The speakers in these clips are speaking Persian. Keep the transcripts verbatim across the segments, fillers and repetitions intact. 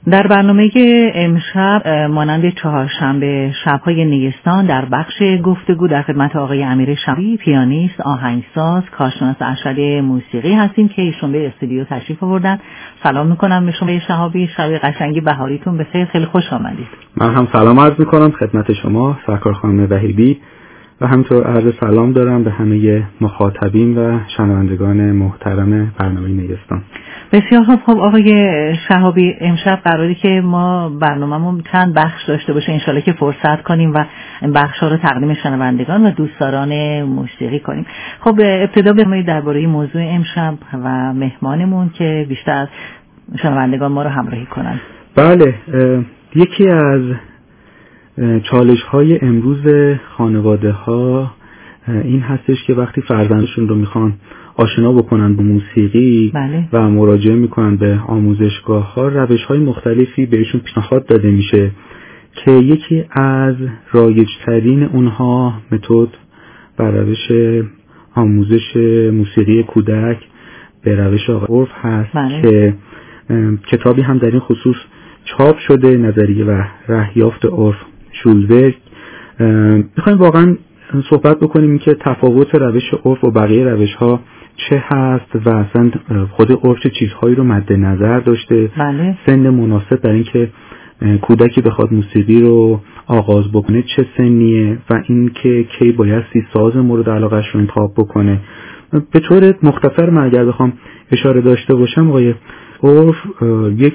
در برنامه امشب مانند چهارشنبه شب‌های نیستان در بخش گفتگو در خدمت آقای امیر شبی، پیانیست، آهنگساز، کارشناس ارشد موسیقی هستیم که ایشون به استودیو تشریف آوردن. سلام میکنم به شما شهابی، شب قشنگی بهاریتون بخیر، خیلی خوش آمدید. من هم سلام عرض میکنم خدمت شما سرکار خانم وحیدی و همینطور عرض سلام دارم به همه مخاطبین و شنوندگان محترم برنامه نیستان. بسیار خوب. خب آقای شهابی، امشب قراری که ما برنامه‌مون چند بخش داشته باشه، انشالله که فرصت کنیم و بخش‌ها رو تقدیم شنوندگان و دوستداران موسیقی کنیم. خب ابتدا بفرمایید درباره موضوع امشب و مهمانمون که بیشتر شنوندگان ما رو همراهی کنن. بله، یکی از چالش‌های امروز خانواده‌ها این هستش که وقتی فرزندشون رو میخوان آشنا بکنن به موسیقی بله. و مراجعه میکنن به آموزشگاه‌ها، روش‌های مختلفی بهشون پیشنهاد داده میشه که یکی از رایج‌ترین اونها متد و روش آموزش موسیقی کودک به روش آقای عرف هست. بله. که کتابی هم در این خصوص چاپ شده، نظریه و رهیافت عرف شولبرگ. میخوایم واقعا صحبت بکنیم که تفاوت روش عرف و بقیه روش‌ها چه هست و اصلا خود عرف چه چیزهایی رو مد نظر داشته. بله. سن مناسب برای اینکه کودکی بخواد موسیقی رو آغاز بکنه چه سنیه و اینکه کی بایستی ساز مورد علاقه‌اش رو انتخاب بکنه. به طور مختصر من اگر بخوام اشاره داشته باشم، آقای عرف یک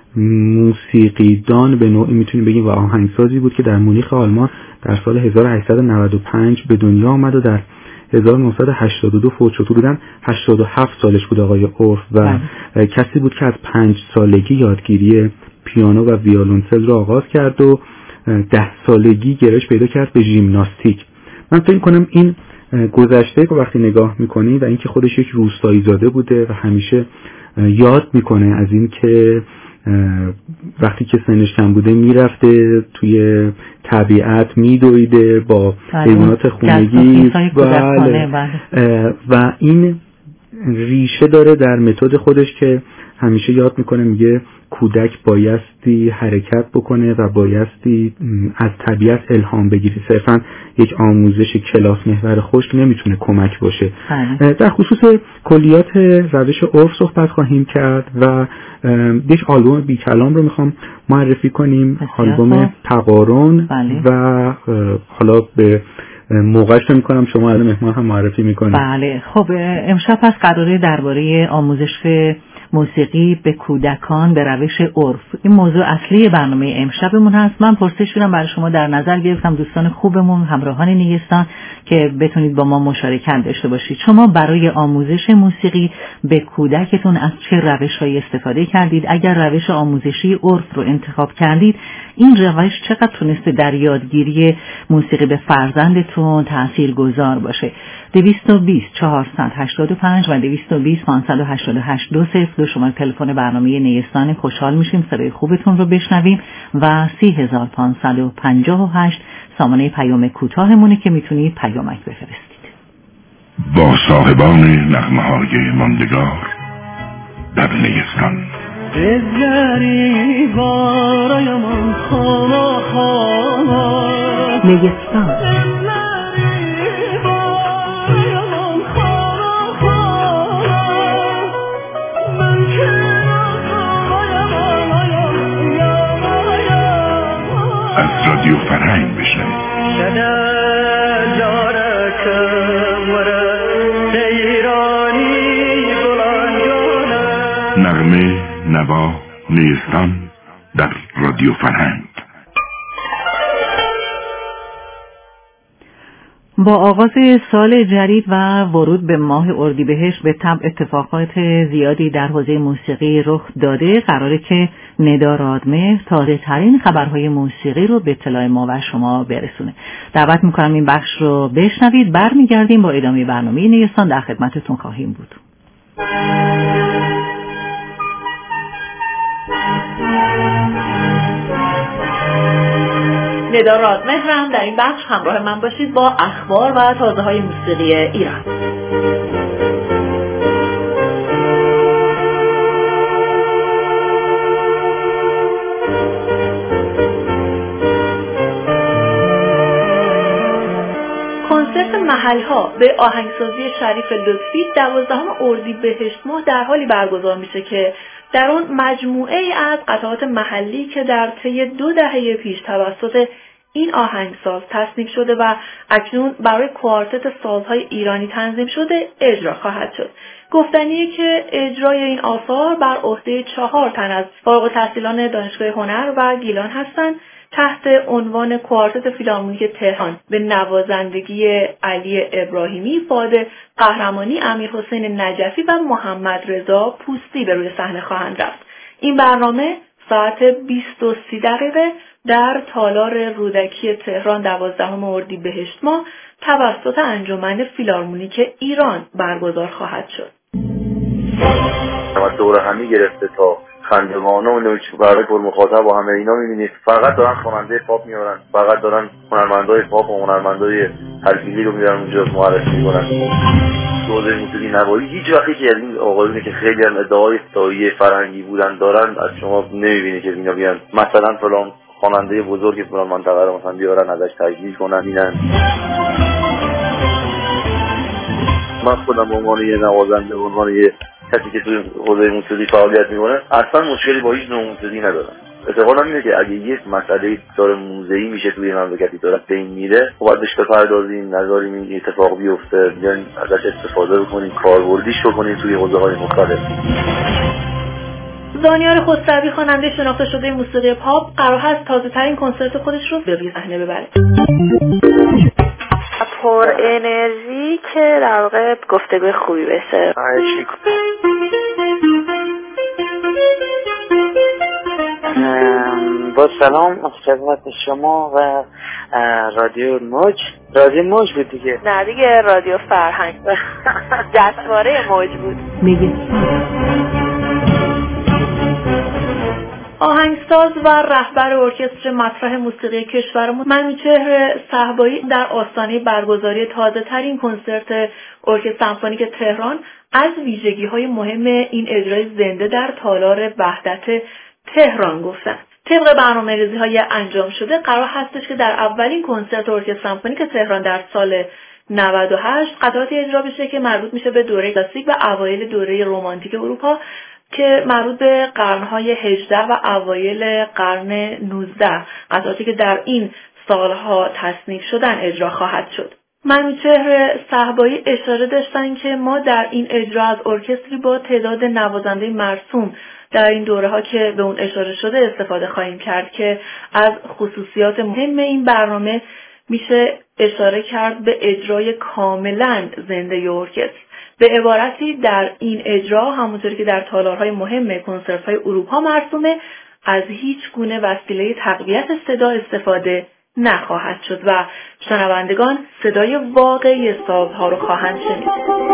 موسیقیدان به نوعی میتونیم بگیم و آهنگسازی بود که در مونیخ آلمان در سال هزار و هشتصد و نود و پنج به دنیا آمد و در هزار و نهصد و هشتاد و دو فوت شد. بودن هشتاد و هفت سالش بود آقای عرف و بله. کسی بود که از پنج سالگی یادگیری پیانو و ویولنسل را آغاز کرد و ده سالگی گرایش پیدا کرد به ژیمناستیک. من فکر کنم این گذشته که وقتی نگاه میکنی و اینکه خودش یک روستایی زاده بوده و همیشه یاد میکنه از این که وقتی که سنش کم بوده میرفته توی طبیعت میدویده با حیوانات خونگی بله. و این ریشه داره در متد خودش که همیشه یاد میکنه، میگه کودک بایستی حرکت بکنه و بایستی از طبیعت الهام بگیری، صرفا یک آموزش کلاس محور خشک نمیتونه کمک باشه. بله. در خصوص کلیات روش عرف صحبت خواهیم کرد و یک آلبوم بی کلام رو میخوام معرفی کنیم، آلبوم تقارن. بله. و حالا به موقعش رو میکنم شما از مهمان هم معرفی میکنیم. بله. خب امشب پس قراره درباره آموزش موسیقی به کودکان به روش عرف، این موضوع اصلی برنامه امشبمون هست. من پرسش شدم برای شما در نظر گرفتم دوستان خوبمون، همراهان نیستان، که بتونید با ما مشارکت داشته باشید. شما برای آموزش موسیقی به کودکتون از چه روش‌هایی استفاده کردید؟ اگر روش آموزشی عرف رو انتخاب کردید، این روش چقدر تونسته در یادگیری موسیقی به فرزندتون تاثیرگذار باشه؟ دویست و بیست چهارصد و هشتاد و پنج و دویست و بیست پانصد و هشتاد و هشت دو صفر دو شماره تلفن برنامه نیستان. خوشحال میشیم صدای خوبتون رو بشنویم و سی هزار پانصد و پنجاه و هشت سامانه پیام کوتاهمونه که میتونید پیامک بفرستید. با صاحبان نغمه‌های ماندگار در نیستان. بزگری بارایم خانا خانا نیستان. از رادیو فرهنگ بشنوید. نغمه نوا نیستان در رادیو فرهنگ. با آغاز سال جدید و ورود به ماه اردیبهشت به طبع اتفاقات زیادی در حوزه موسیقی رخ داده. قراره که ندا رادمهر تازه ترین خبرهای موسیقی رو به اطلاع ما و شما برسونه. دعوت میکنم این بخش رو بشنوید. برمیگردیم با ادامه برنامه نیستان در خدمتتون خواهیم بود. ندا رادمهرم، در این بخش همراه من باشید با اخبار و تازه های موسیقی ایران. طبق محل‌ها به آهنگسازی شریف لطفی دوازدهم اردیبهشت ماه در حالی برگزار میشه که در آن مجموعه‌ای از قطعات محلی که در طی دو دهه پیش توسط این آهنگساز تصنیف شده و اکنون برای کوارتت سازهای ایرانی تنظیم شده اجرا خواهد شد. گفتنیه که اجرای این آثار بر عهده چهار تن از فارغ التحصیلان دانشگاه هنر و گیلان هستند تحت عنوان کوارتت فیلارمونیک تهران به نوازندگی علی ابراهیمی، فؤاد قهرمانی، امیرحسین نجفی و محمد رضا پوستی به روی صحنه خواهند رفت. این برنامه ساعت بیست و سی دقیقه در تالار رودکی تهران دوازدهم اردیبهشت ماه توسط انجمن فیلارمونیک ایران برگزار خواهد شد. دوره همی گرفته تا خندوانه و نوچ برای پر مخاطب و همه اینا میبینید فقط دارن خواننده پاپ میارن، فقط دارن هنرمندای پاپ و هنرمندای تلفیقی رو میارن اونجا معرفی میکنن. حوزه موسیقی نوایی هیچ وقتی که از این آقایونی که خیلی هم ادعای دایی فرهنگی بودن دارن از شما نمیبینید که اینا بیان مثلا فلان خواننده بزرگ فلان منطقه رو مثلا بیارن ازش تجلیل کنن. اینن من خودم به عنوان یه نوازنده، به عنوان یه کسی که توی حوزه موسیقی فعالیت میکنه اصلا مشکلی با هیچ نوع موسیقی ندارم. احتمالاً اینه که اگه یه مسئله داره موزه‌ای میشه توی مملکتی داره بین میره و باید بهش بپردازیم، نذاریم این اتفاق بیفته، بیاین ازش استفاده بکنیم، کاربردیش بکنیم توی حوزه‌های مختلف. دانیال خسروی خواننده شناخته شده موسیقی پاپ قرار هست تازه‌ترین کنسرت خودش رو به روی صحنه ببره. پر انرژی که در واقع گفتگوی خوبی بشه. با سلام خدمت شما و رادیو موج. رادیو موج بود دیگه؟ نه دیگه رادیو فرهنگ. جشنواره موج بود. میگه آهنگساز و رهبر ارکستر مسرح موسیقی کشورمون منوچهر صهبایی در آستانه برگزاری تازه‌ترین کنسرت ارکستر سمفونیک تهران از ویژگی‌های مهم این اجرای زنده در تالار وحدت تهران گفتند. طبق برنامه‌ریزی‌های انجام شده قرار هستش که در اولین کنسرت ارکستر سمفونیک تهران در سال نود و هشت قطعاتی اجرا بشه که مربوط میشه به دوره کلاسیک و اوایل دوره رمانتیک اروپا که مربوط به قرن‌های هجده و اوایل قرن نوزده، قطعاتی که در این سالها تصنیف شدن اجرا خواهد شد. منوچهر صهبایی اشاره داشتن که ما در این اجرا از ارکستری با تعداد نوازنده مرسوم در این دوره ها که به اون اشاره شده استفاده خواهیم کرد که از خصوصیات مهم این برنامه میشه اشاره کرد به اجرای کاملا زنده ارکستر. به عبارتی در این اجرا همونطوری که در تالارهای مهم کنسرت‌های اروپا مرسومه از هیچ گونه وسیله تقویت صدا استفاده نخواهد شد و شنوندگان صدای واقعی سازها رو خواهند شنید.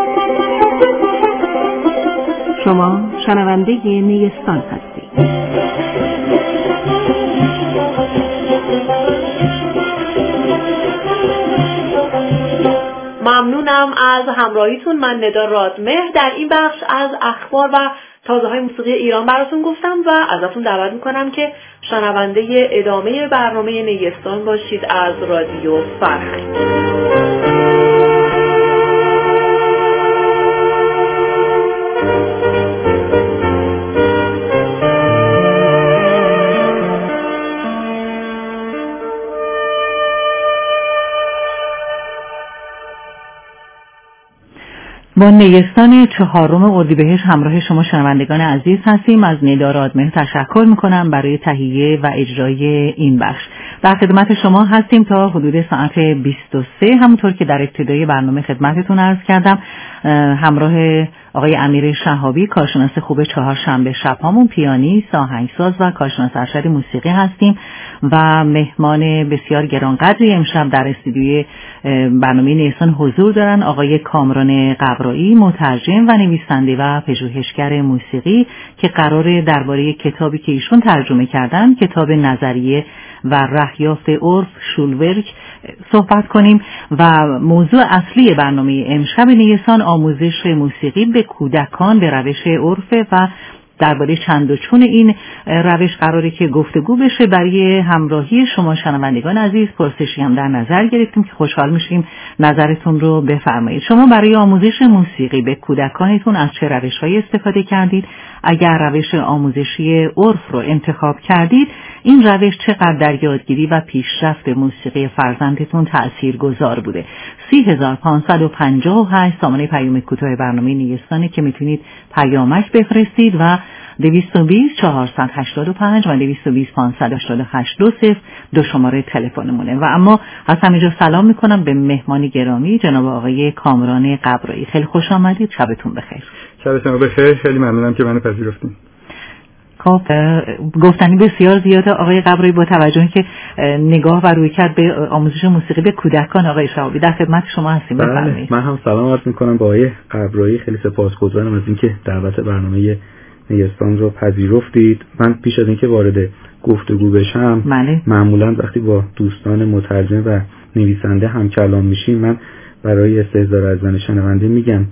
شما شنونده نیستان هستید. ممنونم از همراهیتون. من ندا رادمهر در این بخش از اخبار و تازه‌های موسیقی ایران براتون گفتم و ازتون دعوت میکنم که شنونده ادامه برنامه نیستان باشید از رادیو فرهنگ. با نیستان چهارم اردیبهشت همراه شما شنوندگان عزیز هستیم. از ندا رادمهر تشکر میکنم برای تهیه و اجرای این بخش. در خدمت شما هستیم تا حدود ساعت بیست و سه، همونطور که در ابتدای برنامه خدمتتون عرض کردم. همراه آقای امیر شهابی کارشناس خوب چهارشنبه شب‌هامون، پیانیست، آهنگساز و کارشناس ارشد موسیقی هستیم و مهمان بسیار گرانقدری امشب در استودیوی برنامه نیستان حضور دارن آقای کامران قبرایی، مترجم و نویسنده و پژوهشگر موسیقی که قراره درباره کتابی که ایشون ترجمه کردن، کتاب نظریه و رهیافت عرف شولورک، صحبت کنیم و موضوع اصلی برنامه امشب نیستان آموزش موسیقی به کودکان به روش عرف و درباره چند و چون این روش قراره که گفتگو بشه. برای همراهی شما شنوندگان عزیز پرسشی هم در نظر گرفتیم که خوشحال میشیم نظرتون رو بفرمایید. شما برای آموزش موسیقی به کودکانتون از چه روش‌هایی استفاده کردید؟ اگر روش آموزشی عرف رو انتخاب کردید، این روش چقدر در یادگیری و پیشرفت موسیقی فرزندتون تأثیرگذار بوده؟ سی هزار پانصد و پنجاه و هشت سامانه پیام کوتاه برنامه نیستانه که میتونید پیامک بفرستید و دویست و بیست چهارصد و هشتاد و پنج و دویست و بیست پانصد و هشتاد و هشت دو صفر دو شماره تلفنمونه. و اما از همینجا سلام میکنم به مهمان گرامی جناب آقای کامران قبرایی. خیلی خوش آمدید، شبتون بخیر. شب شما بخیر، خیلی ممنونم که منو پذیرفتین. خب گفتنی بسیار زیاده آقای قبرایی، با توجه که نگاه و رویکرد به آموزش موسیقی به کودکان آقای شهابی در خدمت شما هستیم. بفرمایید. من هم سلام عرض میکنم با آقای قبرایی، خیلی سپاسگزارم از اینکه دعوت برنامه نیستان رو پذیرفتید. من پیش از اینکه وارد گفتگو بشم ماله. معمولا وقتی با دوستان مترجم و نویسنده هم کلام میشیم من برای استحضار از زن شنونده میگم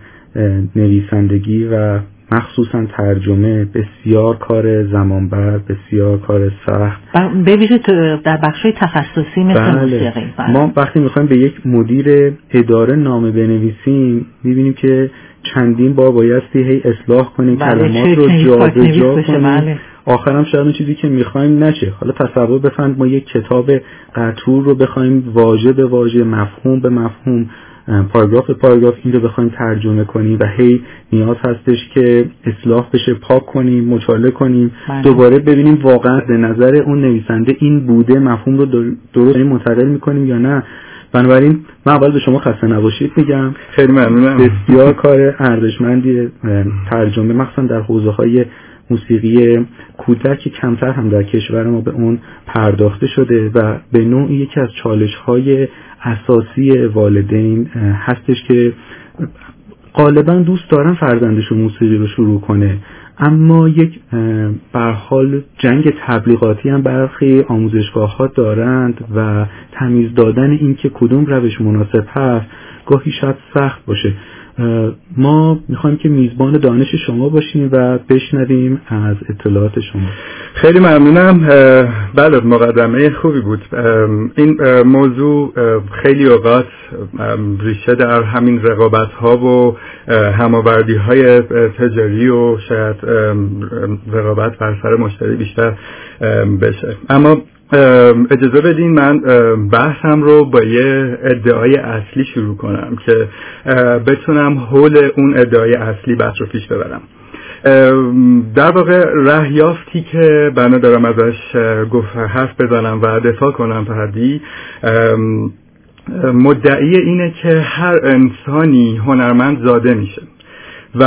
نویسندگی و مخصوصا ترجمه بسیار کار زمانبر، بسیار کار سخت، به ویژه در بخش‌های تخصصی مثل بله. موسیقی. بله. ما وقتی میخوایم به یک مدیر اداره نامه بنویسیم میبینیم که چندین بار بایستی هی اصلاح کنیم، بله. کلمات رو جابجا کنیم، بله. آخرام شاید اون چیزی که میخوایم نشه. حالا تصور بفرمایید ما یک کتاب قطور رو بخوایم واژه به واژه، مفهوم به مفهوم، پاراگراف به پاراگراف این رو بخوایم ترجمه کنیم و هی نیاز هستش که اصلاح بشه، پاک کنیم، مچاله کنیم، بله. دوباره ببینیم واقعا به نظر اون نویسنده این بوده، مفهوم رو درست منتقل میکنیم یا نه. بنابراین من اول به شما خسته نباشید میگم، خیلی ممنونم. بسیار کار ارزشمندی ترجمه، مخصوصا در حوزه‌های موسیقی کودک که کمتر هم در کشور ما به اون پرداخته شده و به نوعی یکی از چالش‌های اساسی والدین هستش که غالبا دوست دارن فرزندشون موسیقی رو شروع کنه، اما یک به هر حال جنگ تبلیغاتی هم برخی آموزشگاه‌ها دارند و تمیز دادن این که کدوم روش مناسب هست گاهی شاید سخت باشه. ما میخوایم که میزبان دانش شما باشیم و بشنویم از اطلاعات شما. خیلی ممنونم. بله مقدمه خوبی بود. این موضوع خیلی اوقات ریشه در همین رقابت ها و هماوردی های تجاری و شاید رقابت بر سر مشتری بیشتر بشه. اما اجازه بدین من بحثم رو با یه ادعای اصلی شروع کنم که بتونم حول اون ادعای اصلی بحث رو پیش ببرم. در واقع رهیافتی که بنا دارم ازش گفت حرف بزنم و دفاع کنم تا حدی مدعی اینه که هر انسانی هنرمند زاده میشه و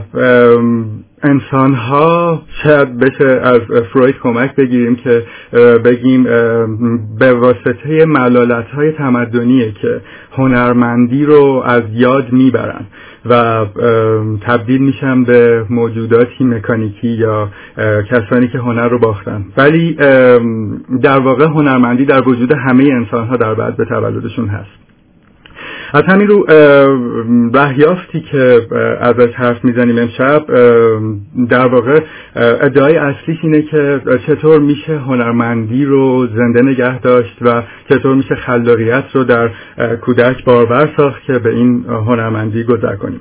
انسان ها شاید بشه از فروید کمک بگیریم که بگیم به واسطه ملالت های تمدنیه که هنرمندی رو از یاد میبرن و تبدیل میشن به موجوداتی مکانیکی یا کسانی که هنر رو باختن، ولی در واقع هنرمندی در وجود همه انسان ها در بعد به تولدشون هست. از همین رو رهیافتی که ازش حرف میزنیم امشب در واقع ادعای اصلیش اینه که چطور میشه هنرمندی رو زنده نگه داشت و چطور میشه خلاقیت رو در کودک بارور ساخت که به این هنرمندی گذر کنیم.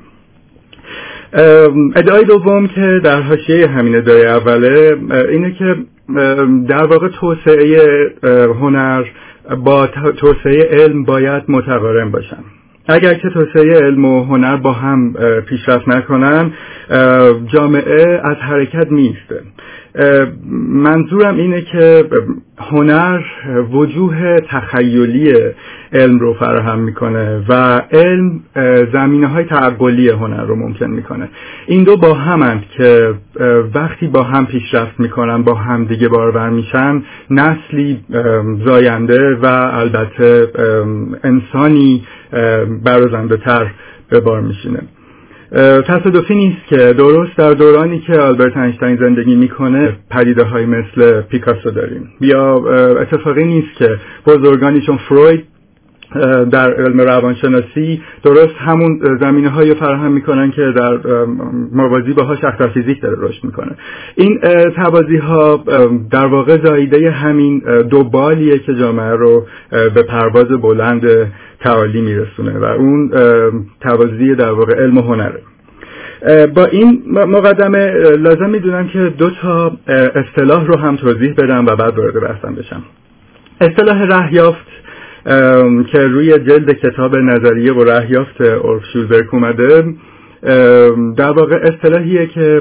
ادعای دوم که در حاشیه همین ادعای اوله اینه که در واقع توسعه هنر با توسعه علم باید متقارن باشن. اگر که توسعه علم و هنر با هم پیشرفت نکنن جامعه از حرکت میسته. منظورم اینه که هنر وجوه تخیلی علم رو فراهم میکنه و علم زمینه‌های تعقلی هنر رو ممکن میکنه. این دو با همند که وقتی با هم پیشرفت میکنن، با هم دیگه بارور میشن، نسلی زاینده و البته انسانی برازنده تر به بار میشینه. تصادفی نیست که درست در دورانی که آلبرت اینشتین زندگی میکنه پدیده های مثل پیکاسو داریم، یا اتفاقی نیست که بزرگانی چون فروید در علم روانشناسی درست همون زمینه‌هایی فراهم میکنن که در موازی باهاش اختر فیزیک داره رشد میکنه. این توازی‌ها در واقع زاییده همین دو بالیه که جامعه رو به پرواز بلند تعالی میرسونه و اون توازی در واقع علم و هنره. با این مقدمه لازم میدونم که دو تا اصطلاح رو هم توضیح بدم و بعد وارد بحثم بشم. اصطلاح رهیافت که روی جلد کتاب نظریه و رهیافت اورف شولبرگ اومده، در واقع اصطلاحیه که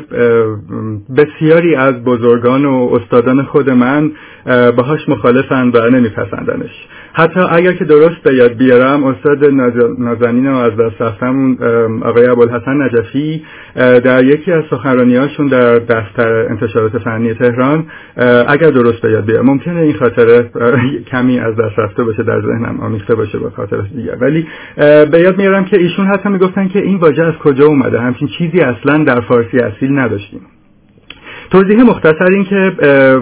بسیاری از بزرگان و استادان خود من باهاش مخالفن و نمیپسندنش. حتی اگر که درست به یاد بیارم، استاد نازنینم از دست رفتمون آقای ابوالحسن نجفی در یکی از سخنرانی‌هاشون در دفتر انتشارات فنی تهران، اگر درست به یاد بیارم، ممکنه این خاطره کمی از دست رفته باشه، در ذهنم آمیخته باشه با خاطرات دیگر، ولی به یاد میارم که ایشون حتی میگفتن که این واژه از کجا اومده، همچین چیزی اصلا در فارسی اصیل نداشتیم. توضیح مختصر این که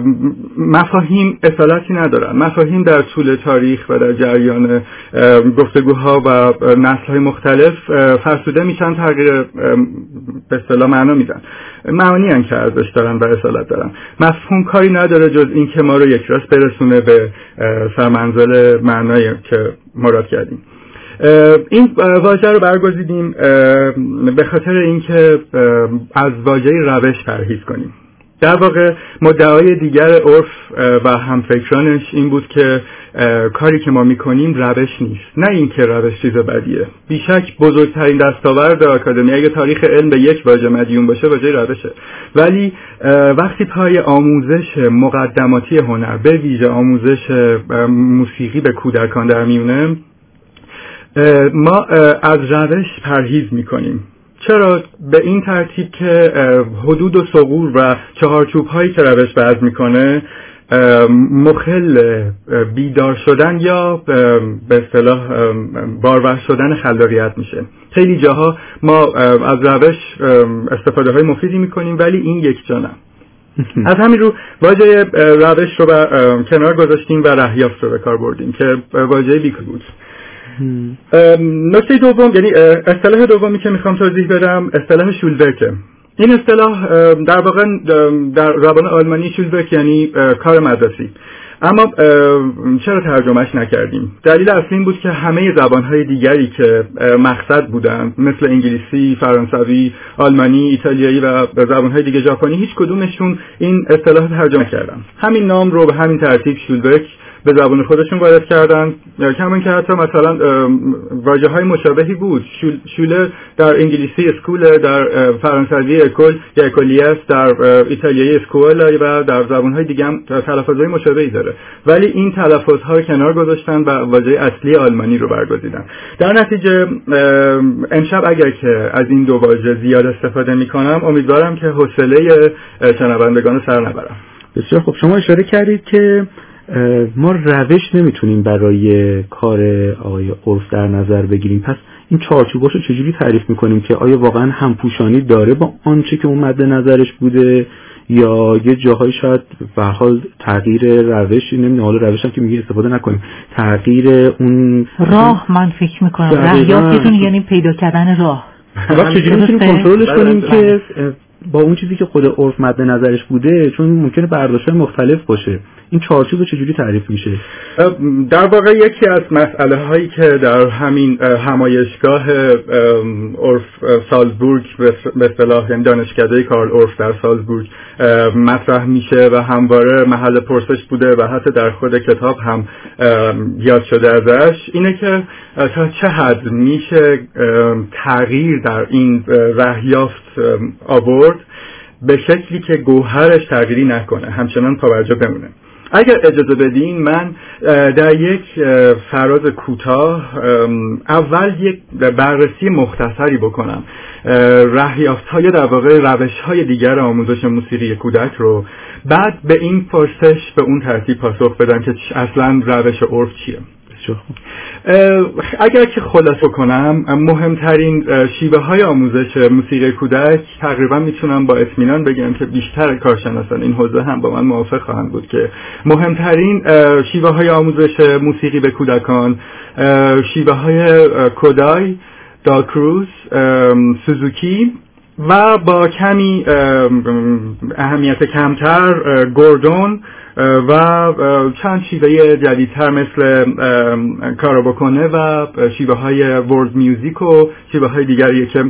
مفاهیم اصالتی ندارن. مفاهیم در طول تاریخ و در جریان گفتگوها و نسل‌های مختلف فرسوده میشن، تغییر به اصطلاح معنا میدن، معانی ان که ارزش دارن و اصالت دارن. مفهوم کاری نداره جز این که ما رو یک راست برسونه به سرمنزل معنایی که مراد کردیم. این واژه رو برگزیدیم به خاطر اینکه از واژه روش پرهیز کنیم. در واقع مدعای دیگر عرف و همفکرانش این بود که کاری که ما میکنیم روش نیست. نه اینکه روش چیز بدیه. بیشک بزرگترین دستاورد آکادمی اگه تاریخ علم به یک واژه مدیون باشه واژه روشه. ولی وقتی پای آموزش مقدماتی هنر، به ویژه آموزش موسیقی به کودکان در میونه، ما از روش پرهیز میکنیم. چرا؟ به این ترتیب که حدود و ثغور و چهارچوب هایی که روش وضع میکنه مخل بیدار شدن یا به اصطلاح بارور شدن خلاقیت میشه. خیلی جاها ما از روش استفاده های مفیدی میکنیم ولی این یک جا نه. از همین رو واژه روش رو کنار گذاشتیم و رهیافت رو به کار بردیم که واژه بیکل بود. نکته دوم، یعنی اصطلاح دومی که میخوام توضیح بدم، اصطلاح شولبرگ. این اصطلاح در واقع در زبان آلمانی شولبرگ یعنی کار مدرسی، اما چرا ترجمهش نکردیم؟ دلیل اصلی این بود که همه زبانهای دیگری که مقصد بودن مثل انگلیسی، فرانسوی، آلمانی، ایتالیایی و زبانهای دیگه، ژاپنی، هیچ کدومشون این اصطلاح ترجمه کردن. همین نام رو به همین ترتیب شولبرگ به زبان خودشون وارد کردن. کما که حتی مثلا واژه‌های مشابهی بود. شول، شوله در انگلیسی اسکول، در فرانسوی اکول یا اکولیاس، در ایتالیایی اسکولا و در زبان‌های دیگه هم تلفظهای مشابهی داره. ولی این تلفظها رو کنار گذاشتن و واژه اصلی آلمانی رو برگزیدن. در نتیجه امشب اگر که از این دو واژه زیاد استفاده می‌کنم، امیدوارم که حوصله شنوندگان سر نبرم. بسیار خب، شما اشاره کردید که ما روش نمیتونیم برای کار آقای عرف در نظر بگیریم. پس این چارچوباشو چجوری تعریف میکنیم که آیا واقعا همپوشانی داره با آنچه که اون مد نظرش بوده یا یه جاهای شاید به هر حال تغییر روشی، نمیدونم، حالا روش هم که میگه استفاده نکنیم، تغییر اون راه. من فکر میکنم رهیافتون یعنی پیدا کردن راه. واقعا چجوری میتونیم کنترلش کنیم که با اون چیزی که خود عرف مد نظرش بوده، چون ممکنه برداشت‌های مختلف باشه، این چارچوب چجوری تعریف میشه؟ در واقع یکی از مسئله هایی که در همین همایشگاه عرف سالزبورگ به اصطلاح، یعنی دانشکده کارل عرف در سالزبورگ مطرح میشه و همواره محل پرسش بوده و حتی در خود کتاب هم یاد شده ازش، اینه که تا چه حد میشه تغییر در این رهیافت آورد به شکلی که گوهرش تغییری نکنه، همچنان پابرجا بمونه. اگر اجازه بدین من در یک فراز کوتاه اول یک بررسی مختصری بکنم رهیافت‌های در واقع روش‌های دیگر آموزش موسیقی کودک رو، بعد به این پرسش به اون ترتیب پاسخ بدم که اصلا روش عرف چیه. اگر که خلاصه کنم، مهمترین شیوه های آموزش موسیقی کودک تقریبا میتونم با اطمینان بگم که بیشتر کارشناسان این حوزه هم با من موافق خواهند بود که مهمترین شیوه های آموزش موسیقی به کودکان شیوه های کودای، دالکروز، سوزوکی و با کمی اهمیت کمتر گوردون و چند شیوه جدیدتر مثل کارو بکنه و شیوه های ورد میوزیک و شیوه های دیگری که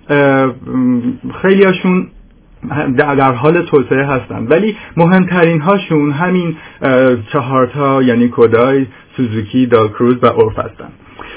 خیلی هاشون در حال توسعه هستن، ولی مهمترین هاشون همین چهارتا یعنی کودای، سوزوکی، دالکروز و عرف هستن.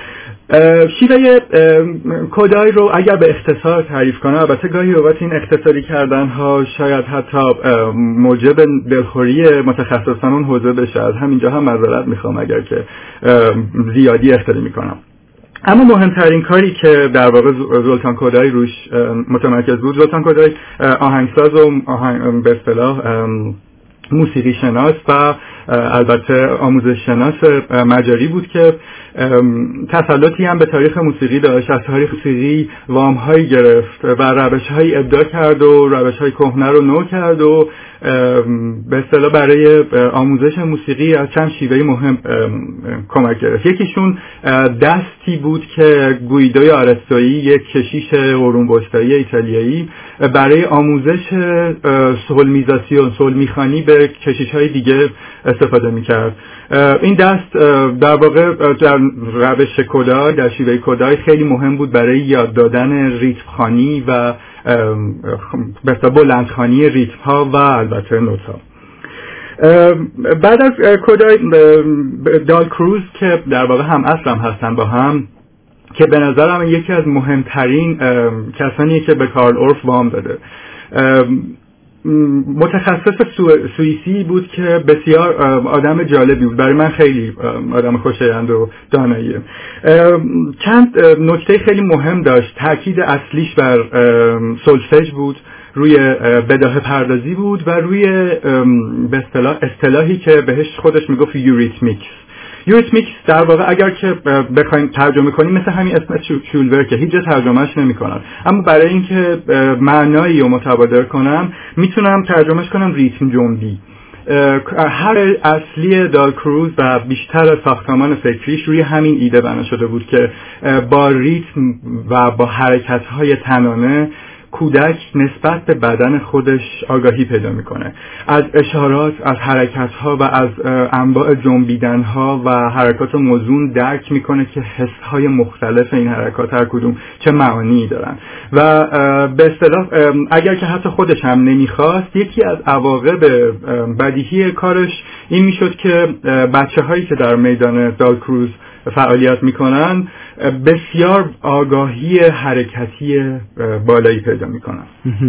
شیوه کودای رو اگر به اختصار تعریف کنم، البته گاهی اوقات این اختصاری کردن ها شاید حتی موجب دلخوری متخصصان اون حوزه بشه، از همینجا هم معذرت میخوام اگر که زیادی اختصاری میکنم. اما مهمترین کاری که در واقع زولتان کودای روش متمرکز بود، زولتان کودای آهنگساز و آهنگ به اصطلاح موسیقی شناس و البته آموزش شناس مجاری بود که تسلطی هم به تاریخ موسیقی داشت، از تاریخ موسیقی وام‌هایی گرفت و روش‌هایی ابداع کرد و روش‌های کهنه رو نو کرد و به اصطلاح برای آموزش موسیقی از چند شیوه مهم کمک گرفت. یکیشون دستی بود که گویدو آرستویی، یک کشیش قرون وسطایی ایتالیایی، برای آموزش سولمیزاسیون، سولمیخوانی به کشیش‌های دیگه استفاده می‌کرد. این دست در واقع در روش کودای، در شیوه کودای خیلی مهم بود برای یاد دادن ریتم خوانی و به اصطلاح بلندخوانی ریتم ها و البته نوت ها. بعد از کودای دالکروز که در واقع هم اصلا هستن با هم، که به نظرم یکی از مهمترین کسانیه که به کارل اورف وام داده. متخصص سو... سوئیسی بود که بسیار آدم جالبی بود، برای من خیلی آدم خوشایند و داناییه. چند نکته خیلی مهم داشت. تاکید اصلیش بر سولفژ بود، روی بداهه پردازی بود و روی به اصطلاح اصطلاحی که بهش خودش میگفت یوریتمیکس. یوریتمیکس در واقع اگر که بخوایم ترجمه کنیم مثل همین اسم شولبرگ که هیچ جا ترجمهش نمی‌کنن، اما برای اینکه معنایی رو متبادر کنم میتونم ترجمهش کنم ریتم جنبی. هر اصلی دالکروز و بیشتر ساختمان فکریش روی همین ایده بنا شده بود که با ریتم و با حرکت‌های تنانه کودک نسبت به بدن خودش آگاهی پیدا میکنه، از اشارات، از حرکت‌ها و از انواع جنبیدن‌ها و حرکات موزون درک میکنه که حس‌های مختلف این حرکات هر کدوم چه معانی دارن و به اصطلاح اگر که حتی خودش هم نمیخواست، یکی از عواقب بدیهی کارش این میشد که بچه‌هایی که در میدان دالکروز فعالیت میکنن بسیار آگاهی حرکتی بالایی پیدا میکنن.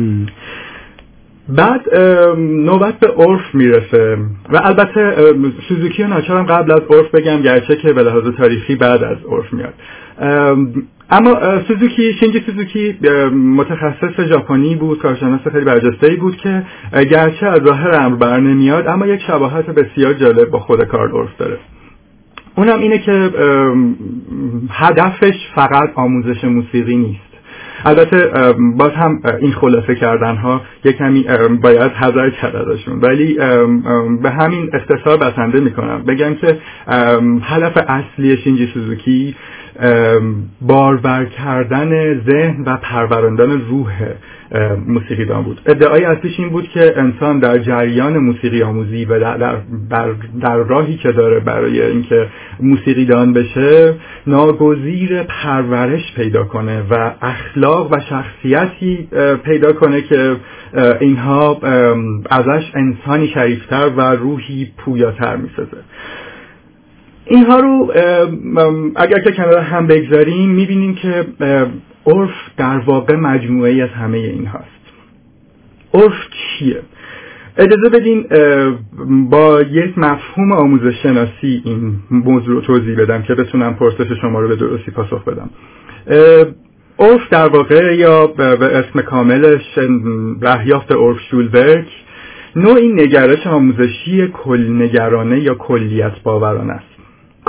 بعد نوبت به عرف میرسه و البته سوزوکی و ناچارم قبل از عرف بگم، گرچه که به لحاظ تاریخی بعد از عرف میاد. اما سوزوکی، شینجی سوزوکی متخصص ژاپنی بود، کارشناس خیلی برجسته‌ای بود که گرچه از ظاهر امر بر نمیاد اما یک شباهت بسیار جالب با خود کارل اورف داره. اونم اینه که هدفش فقط آموزش موسیقی نیست. البته باز هم این خلاصه کردن ها یک کمی باید حذر کرد ازشون، ولی به همین اختصار بسنده میکنم بگم که هدف اصلی شینجی سوزوکی بارور کردن ذهن و پروراندن روح موسیقیدان بود. ادعای اصلیش این بود که انسان در جریان موسیقی آموزی و در, در, در راهی که داره برای اینکه موسیقیدان بشه ناگزیر پرورش پیدا کنه و اخلاق و شخصیتی پیدا کنه که اینها ازش انسانی شریفتر و روحی پویاتر میسازه. اینها رو اگر که کنار هم بگذاریم میبینیم که عرف در واقع مجموعه از همه این هاست. عرف چیه؟ اجازه بدین با یک مفهوم آموزش شناسی این موضوع رو توضیح بدم که بتونم پرسش شما رو به درستی پاسخ بدم. عرف در واقع یا به اسم کاملش رهیافت عرف شولبرگ نوعی نگرش آموزشی کل نگرانه یا کلیت باورانه است.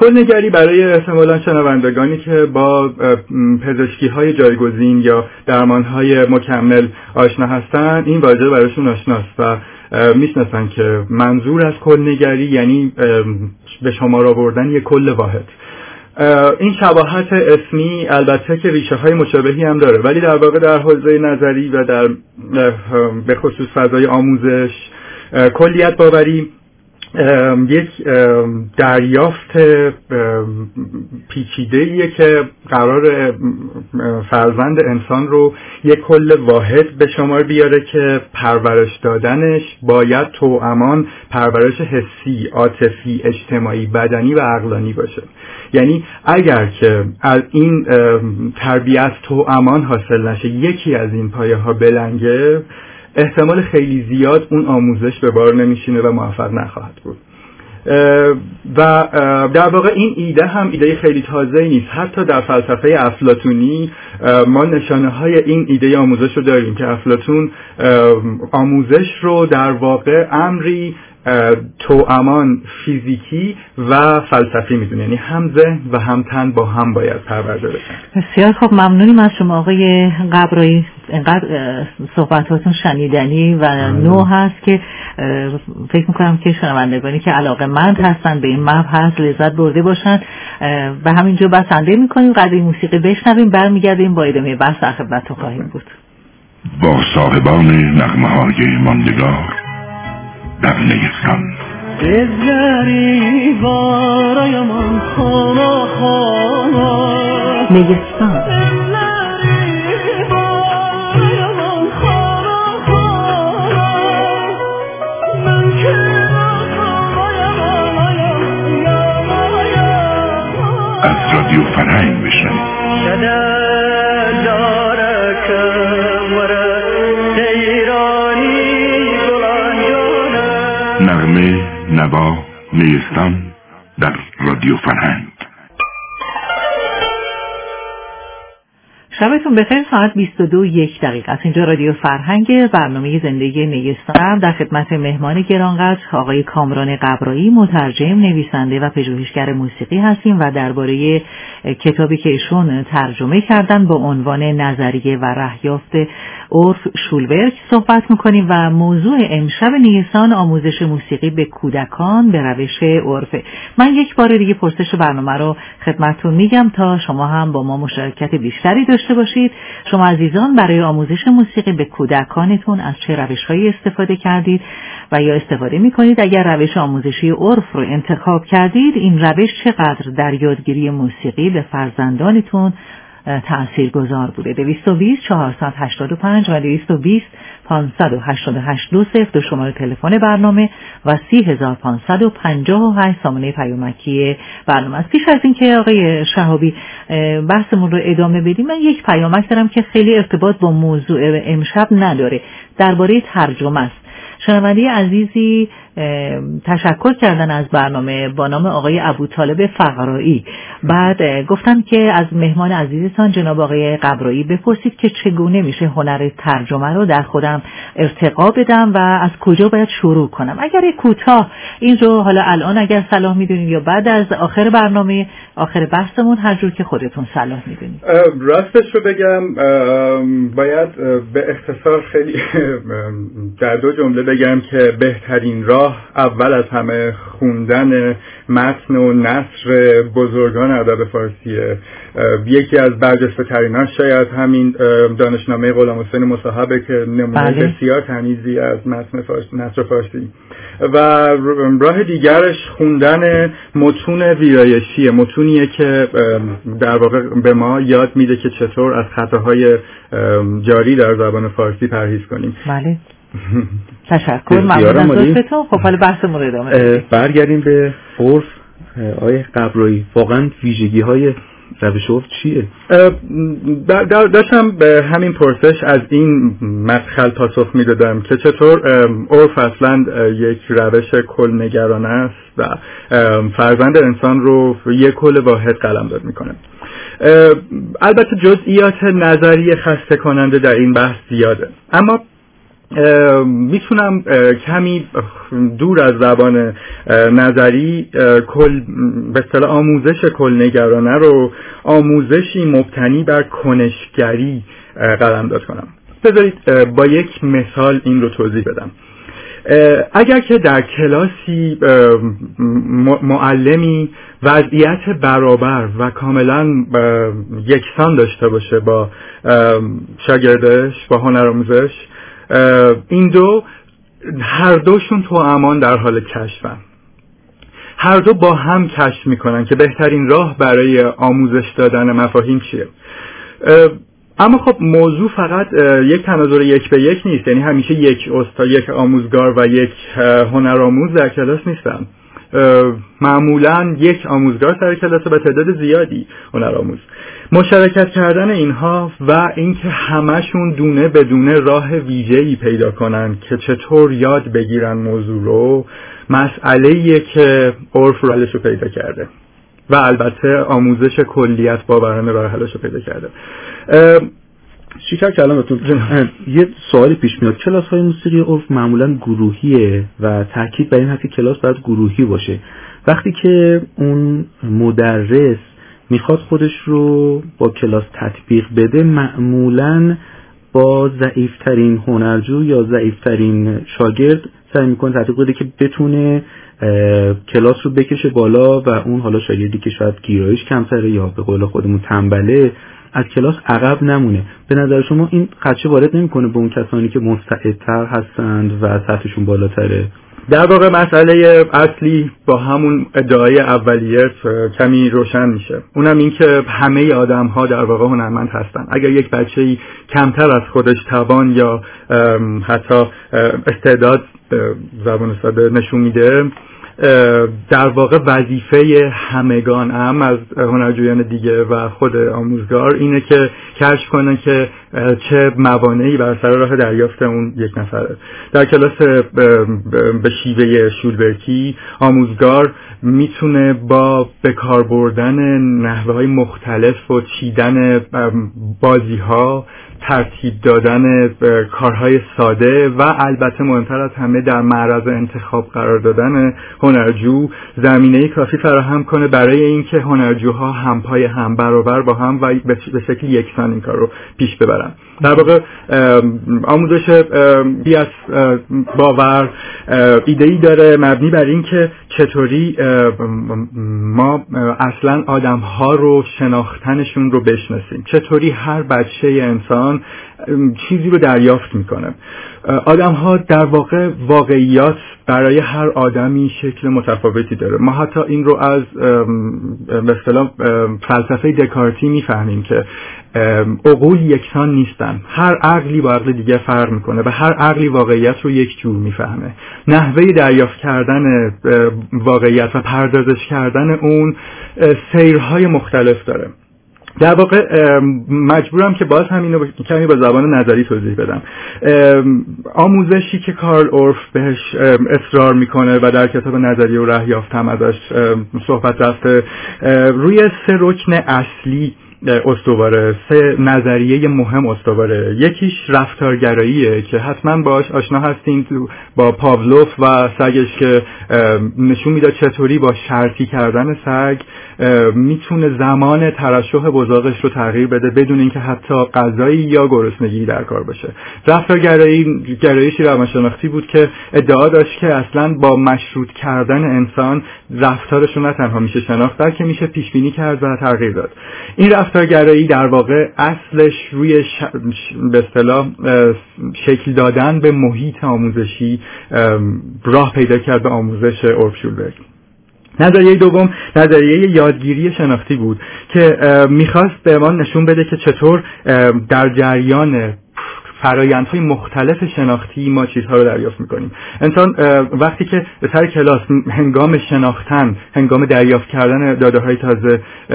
کلنگری برای احتمالاً شنوندگانی که با پزشکی‌های جایگزین یا درمان‌های مکمل آشنا هستن این واژه براشون آشناست و میشناسن که منظور از کلنگری یعنی به شمار آوردن یک کل واحد. این شباهت اسمی البته که ریشه های مشابهی هم داره، ولی در واقع در حوزه نظری و در به خصوص فضای آموزش کلیت باوری یک دریافت پیچیده‌ایه که قرار فرزند انسان رو یک کل واحد به شمار بیاره که پرورش دادنش باید توامان پرورش حسی، عاطفی، اجتماعی، بدنی و عقلانی باشه. یعنی اگر که از این تربیت توامان حاصل نشه، یکی از این پایه ها بلنگه، احتمال خیلی زیاد اون آموزش به بار نمیشینه و موفق نخواهد بود. و در واقع این ایده هم ایده خیلی تازه نیست. حتی در فلسفه افلاطونی ما نشانه های این ایده آموزش رو داریم که افلاطون آموزش رو در واقع امری توامان فیزیکی و فلسفی میدونه، یعنی هم ذهن و هم تن با هم باید پرورده بشن. بسیار خب، ممنونیم از شما آقای قبرایی. اینقدر صحبتاتون شنیدنی و نو هست که فکر میکنم که شنوندگانی که علاقه‌مند هستن به این مبحث لذت برده باشن. به همینجا بسنده میکنیم، قدری موسیقی بشنویم، برمیگردیم با ادامه بحث در خدمتتون خواهیم بود. با صاحبان نغمه‌های ماندگار در نیستان دلگری بارایم خانا خانا نیستان دلگری بارایم خانا خانا من که از رادیو فرهنگ بشنوید. نغمه نوا نیستان در رادیو فرهنگ. شبتون بخیر. ساعت بیست و دو و یک دقیقه است. اینجا رادیو فرهنگ، برنامه زندگی نیستان. در خدمت مهمان گرانقدر آقای کامران قبرایی، مترجم، نویسنده و پژوهشگر موسیقی هستیم و درباره کتابی که ایشون ترجمه کردن با عنوان نظریه و رهیافت عرف شولبرگ صحبت میکنیم و موضوع امشب نیستان آموزش موسیقی به کودکان به روش عرف. من یک بار دیگه پرسش برنامه رو خدمتتون میگم تا شما هم با ما مشارکت بیشتری داشته باشید. شما عزیزان برای آموزش موسیقی به کودکانتون از چه روش‌هایی استفاده کردید و یا استفاده میکنید؟ اگر روش آموزشی عرف رو انتخاب کردید، این روش چقدر در یادگیری موسیقی به فرزندانتون تأثیرگذار بوده؟ دویست و بیست چهارصد و هشتاد و پنج و دویست و بیست پانصد و هشتاد و هشت دو صفر دو شماره تلفن برنامه و سی هزار پانصد و پنجاه و هشت سامانه پیامکی برنامه است. پیش از اینکه آقای شهابی بحثمون رو ادامه بدیم، من یک پیامک دارم که خیلی ارتباط با موضوع امشب نداره، درباره ترجمه است. شنونده عزیزی تشکر کردن از برنامه با نام آقای ابوطالب فقرایی. بعد گفتن که از مهمان عزیزتان جناب آقای قبرایی بپرسید که چگونه میشه هنر ترجمه رو در خودم ارتقا بدم و از کجا باید شروع کنم. اگر کوتاه این رو حالا الان اگر صلاح میدونید یا بعد از آخر برنامه، آخر بحثمون، هر جور که خودتون صلاح میدونید. راستش رو بگم باید به اختصار خیلی در دو جمله بگم که بهترین راه اول از همه خوندن متن و نثر بزرگان ادب فارسیه. یکی از برجسته تریناش شاید همین دانشنامه غلامحسین مصاحبه که نمونه بله. بسیار تمیزی از متن فارسی، نثر فارسی. و راه دیگرش خوندن متون ویرایشیه، متونیه که در واقع به ما یاد میده که چطور از خطاهای جاری در زبان فارسی پرهیز کنیم. بله. تشکر، ممنون از لطفتون. خب حالا بحثمون رو ادامه برگردیم به عرف. آیه قبرایی، واقعا ویژگی های روش عرف چیه؟ داشتم به همین پرسش از این مدخل پاسخ میدادم که چطور عرف اصلا یک روش کل نگرانه است و فرزند انسان رو یک کل واحد قلمداد میکنه. البته جزئیات نظری خسته کننده در این بحث زیاده، اما میتونم کمی دور از زبان نظری کل به اصطلاح آموزش کلنگرانه رو آموزشی مبتنی بر کنشگری قلمداد کنم. بذارید با یک مثال این رو توضیح بدم. اگر که در کلاسی معلمی وضعیت برابر و کاملا یکسان داشته باشه با شاگردش، با هنرآموزش، این دو هر دوشون تو امان در حال کشفن، هر دو با هم کشف میکنن که بهترین راه برای آموزش دادن مفاهیم چیه. اما خب موضوع فقط یک تناظر یک به یک نیست، یعنی همیشه یک استاد، یک آموزگار و یک هنرآموز در کلاس نیستن. معمولا یک آموزگار سر کلاس و تعداد زیادی هنرآموز. مشارکت کردن اینها و اینکه همشون دونه به دونه راه ویژه‌ای پیدا کنن که چطور یاد بگیرن موضوع رو، مسئله‌ایه که عرف راه حلش رو پیدا کرده و البته آموزش کلیت باورانه راه حلش رو پیدا کرده. شکر کلامتون. یه سوالی پیش میاد، کلاس های موسیقی عرف معمولا گروهیه و تاکید بر این هست که کلاس باید گروهی باشه. وقتی که اون مدرس میخواد خودش رو با کلاس تطبیق بده، معمولا با ضعیفترین هنرجو یا ضعیفترین شاگرد سعی میکنه تطبیق بده که بتونه کلاس رو بکشه بالا و اون حالا شاگردی که شاید گیرایش کمتره یا به قول خودمون تنبله از کلاس عقب نمونه. به نظر شما این خدشه وارد نمیکنه به اون کسانی که مستعدتر هستند و سطحشون بالاتره؟ در واقع مسئله اصلی با همون ادعای اولیه کمی روشن میشه، اونم این که همه آدم ها در واقع هنرمند هستن. اگر یک بچه‌ای کمتر از خودش توان یا حتی استعداد زبان ساده نشون میده، در واقع وظیفه همگان هم از هنرجویان دیگه و خود آموزگار اینه که کشف کنن که چه موانعی بر سر راه دریافت اون یک نفره. در کلاس به شیوه شولبرکی آموزگار میتونه با بکار بردن نحوه های مختلف و چیدن بازی ها، ترتیب دادن کارهای ساده و البته مهمتر از همه در معرض انتخاب قرار دادن هنرجو زمینه کافی فراهم کنه برای اینکه هنرجوها هم پای هم برابر با هم و به شکل یکسان این کار رو پیش ببرن. در واقع آموزش بیاس باور ایده‌ای داره مبنی بر این که چطوری ما اصلا آدم‌ها رو شناختنشون رو بشناسیم، چطوری هر بچه انسان چیزی رو دریافت میکنه. آدم‌ها در واقع واقعیات برای هر آدمی شکل متفاوتی داره. ما حتی این رو از به اصطلاح فلسفه دکارتی میفهمیم که عقول یکسان نیستن، هر عقلی با عقل دیگه فرق میکنه و هر عقلی واقعیت رو یک جور میفهمه. نحوه دریافت کردن واقعیت و پردازش کردن اون سیرهای مختلف داره. در واقع مجبورم که باز همین رو کمی با زبان نظری توضیح بدم. آموزشی که کارل اورف بهش اصرار میکنه و در کتاب نظریه و ره یافتم ازش صحبت رفته، روی سه رکن اصلی استواره، سه نظریه مهم استواره. یکیش رفتارگراییه که حتما باش آشنا هستین با پاولوف و سگش که نشون میداد چطوری با شرطی کردن سگ میتونه زمان ترشح بزاقش رو تغییر بده بدون اینکه حتی غذایی یا گرسنگی در کار باشه. رفتارگرایی گرایشی روانشناختی بود که ادعا داشت که اصلا با مشروط کردن انسان رفتارش رو نه تنها میشه شناخت بلکه میشه پیش بینی کرد و تغییر داد. این رفتارگرایی در واقع اصلش روی ش... به اصطلاح شکل دادن به محیط آموزشی راه پیدا کرد به آموزش اورف شولبرگ. نظریه دوم نظریه یادگیری شناختی بود که میخواست به ما نشون بده که چطور در جریان فرایندهای مختلف شناختی ما چیزها رو دریافت میکنیم. انسان وقتی که سر کلاس هنگام شناختن، هنگام دریافت کردن داده های تازه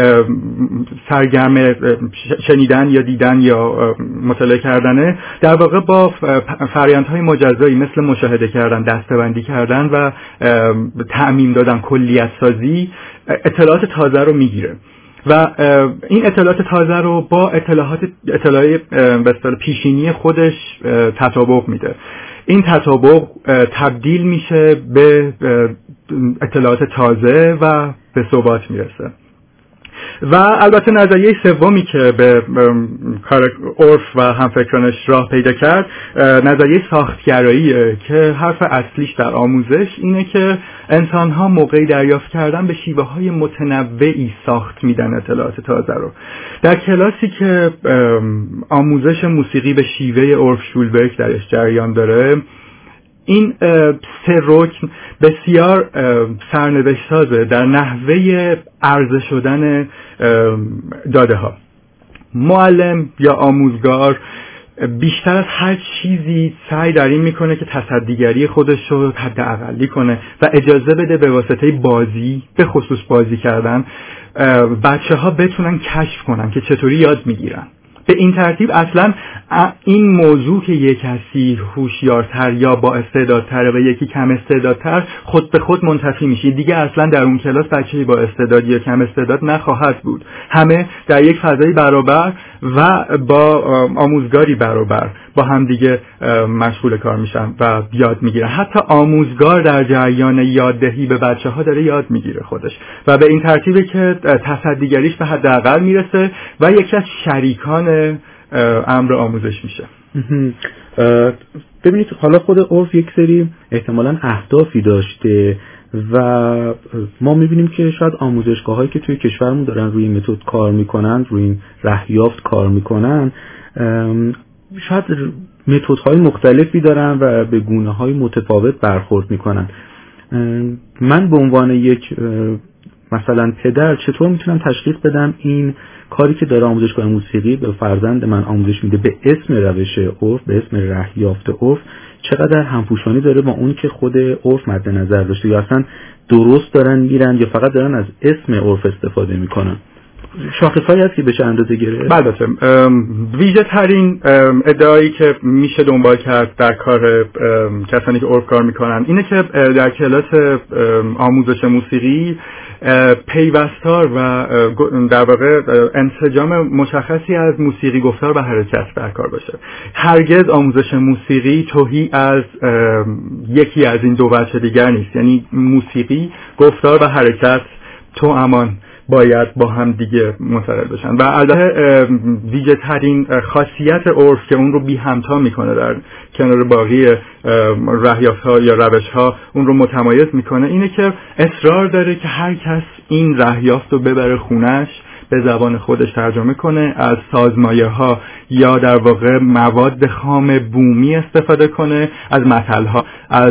سرگرم شنیدن یا دیدن یا مطالعه کردنه، در واقع با فرایندهای مجزایی مثل مشاهده کردن، دسته‌بندی کردن و تعمیم دادن، کلیت سازی اطلاعات تازه رو میگیره. و این اطلاعات تازه رو با اطلاعات اطلاعات به اصطلاح پیشینی خودش تطابق میده. این تطابق تبدیل میشه به اطلاعات تازه و به ثبات میرسه. و البته نظریه سومی که به کار عرف و همفکرانش راه پیدا کرد نظریه ساختگراییه که حرف اصلیش در آموزش اینه که انسان‌ها موقعی دریافت کردن به شیوه‌های متنوعی ساخت میدن اطلاعات تازه رو. در کلاسی که آموزش موسیقی به شیوه عرف شولبرگ درش جریان داره، این سه رکن بسیار سرنوشت سازه در نحوه عرضه شدن داده ها. معلم یا آموزگار بیشتر از هر چیزی سعی در این میکنه که تصدیگری خودش رو حداقلی کنه و اجازه بده به واسطه بازی، به خصوص بازی کردن، بچه ها بتونن کشف کنن که چطوری یاد میگیرن. به این ترتیب اصلا این موضوع که یک کسی هوشیارتر یا با استعدادتر و یکی کم استعدادتر خود به خود منتفی میشه. دیگه اصلا در اون کلاس بچه‌ای با استعداد یا کم استعداد نخواهد بود. همه در یک فضای برابر و با آموزگاری برابر با هم دیگه مشغول کار میشن و یاد میگیرن. حتی آموزگار در جریان یاددهی به بچه‌ها داره یاد میگیره خودش و به این ترتیبه که تصدیگریش به حداقل میرسه و یکی از شریکان امر آموزش میشه. ببینید حالا خود عرف یک سری احتمالاً اهدافی داشته و ما میبینیم که شاید آموزشگاه هایی که توی کشورمون دارن روی این متد کار میکنن، روی این رهیافت کار میکنن، شاید متدهای مختلفی دارن و به گونه های متفاوت برخورد میکنن. من به عنوان یک مثلا پدر چطور میتونم تشخیص بدم این کاری که داره آموزشگاه موسیقی به فرزند من آموزش میده به اسم روش عرف، به اسم رهیافت عرف، چقدر همپوشانی داره با اون که خود عرف مد نظر داشته، یا اصلا درست دارن میرن یا فقط دارن از اسم عرف استفاده میکنن؟ شاخصهایی هست که بشه اندازه گرفت؟ البته ویژه ترین ادعایی که میشه دنبال کرد در کار کسانی که عرف کار میکنن اینه که در کلاس آموزش موسیقی پیوستار و در واقع انسجام مشخصی از موسیقی گفتار و حرکت در کار باشه. هرگز آموزش موسیقی توهی از یکی از این دو بچه دیگر نیست. یعنی موسیقی، گفتار و حرکت تو امان باید با هم دیگه منفرد بشن و البته ویژه ترین خاصیت عرف که اون رو بی همتا میکنه در کنار باقی رهیافت ها یا روش ها اون رو متمایز میکنه اینه که اصرار داره که هر کس این رهیافت رو ببره خونش، به زبان خودش ترجمه کنه، از سازمایه ها یا در واقع مواد خام بومی استفاده کنه، از متل ها، از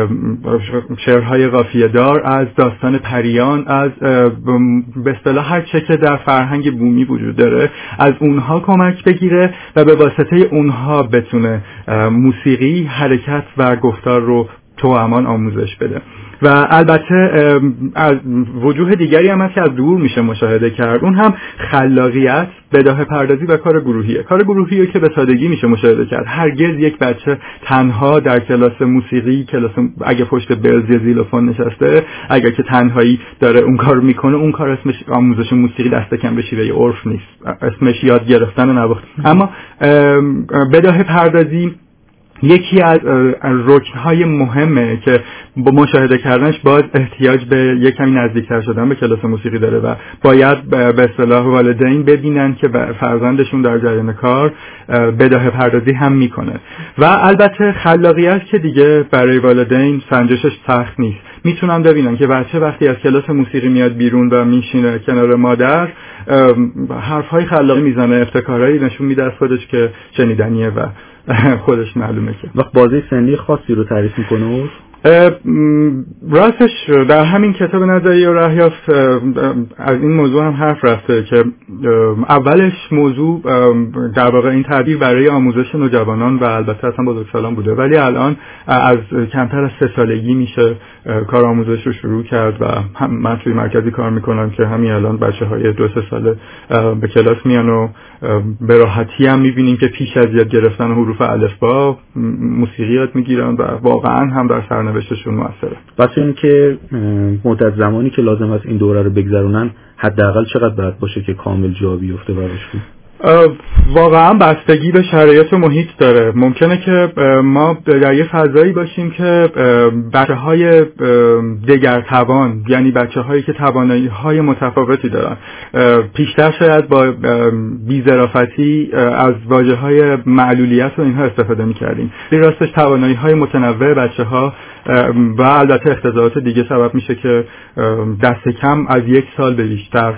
شعرهای قافیه دار، از داستان پریان، از به اصطلاح هر چه که در فرهنگ بومی وجود داره از اونها کمک بگیره و به واسطه اونها بتونه موسیقی، حرکت و گفتار رو تو امان آموزش بده. و البته از وجوه دیگری هم هست که از دور میشه مشاهده کرد، اون هم خلاقیت، بداهه پردازی و کار گروهیه. کار گروهیه که به سادگی میشه مشاهده کرد. هرگز یک بچه تنها در کلاس موسیقی، کلاس اگه پشت برز یا زیلوفون نشسته، اگر که تنهایی داره اون کار میکنه، اون کار اسمش آموزش موسیقی دست کم به شیوه عرف نیست، اسمش یاد گرفتن و نواخت. اما بداهه پردازی یکی از رکن‌های مهمه که با مشاهده کردنش باز احتیاج به یک کمی نزدیکتر شدن به کلاس موسیقی داره و باید به اصطلاح والدین ببینن که فرزندشون در جریان کار بداهه پردازی هم میکنه. و البته خلاقیت که دیگه برای والدین سنجشش سخت نیست. میتونن ببینن که بچه وقتی از کلاس موسیقی میاد بیرون و میشینه کنار مادر، حرفهای خلاقی میزنه، ابتکارهایی نشون میده از خودش که شنیدنیه و خودش معلومه. که وقت بازه سنی خاصی رو تعریف میکنه راستش در همین کتاب نظریه و رهیافت از این موضوع هم حرف رفته که اولش موضوع در واقع این تعبیر برای آموزش نوجوانان و البته اصلا بزرگسالان بوده، ولی الان از کمتر از سه سالگی میشه کار آموزش رو شروع کرد و هم من توی مرکزی کار میکنم که همین الان بچه های دو سه ساله به کلاس میان و به راحتی هم میبینیم که پیش از یاد گرفتن حروف الفبا موسیقی یاد میگیرن و واقعا هم در سرنوشت سرنوشتشون موثره. واسه این که مدت زمانی که لازم است این دوره رو بگذرونن حداقل چقدر باید باشه که کامل جا بیفته براشون؟ واقعا بستگی به شرایط محیط داره. ممکنه که ما در یه فضایی باشیم که بچه‌های دیگر توان، یعنی بچه‌هایی که توانایی‌های متفاوتی دارن، پیشتر شاید با بی‌ظرافتی از واژه‌های معلولیت و اینها استفاده می‌کردیم. به راستش توانایی‌های متنوع بچه‌ها و البته اختزالات دیگه سبب میشه که دست کم از یک سال به بیشتر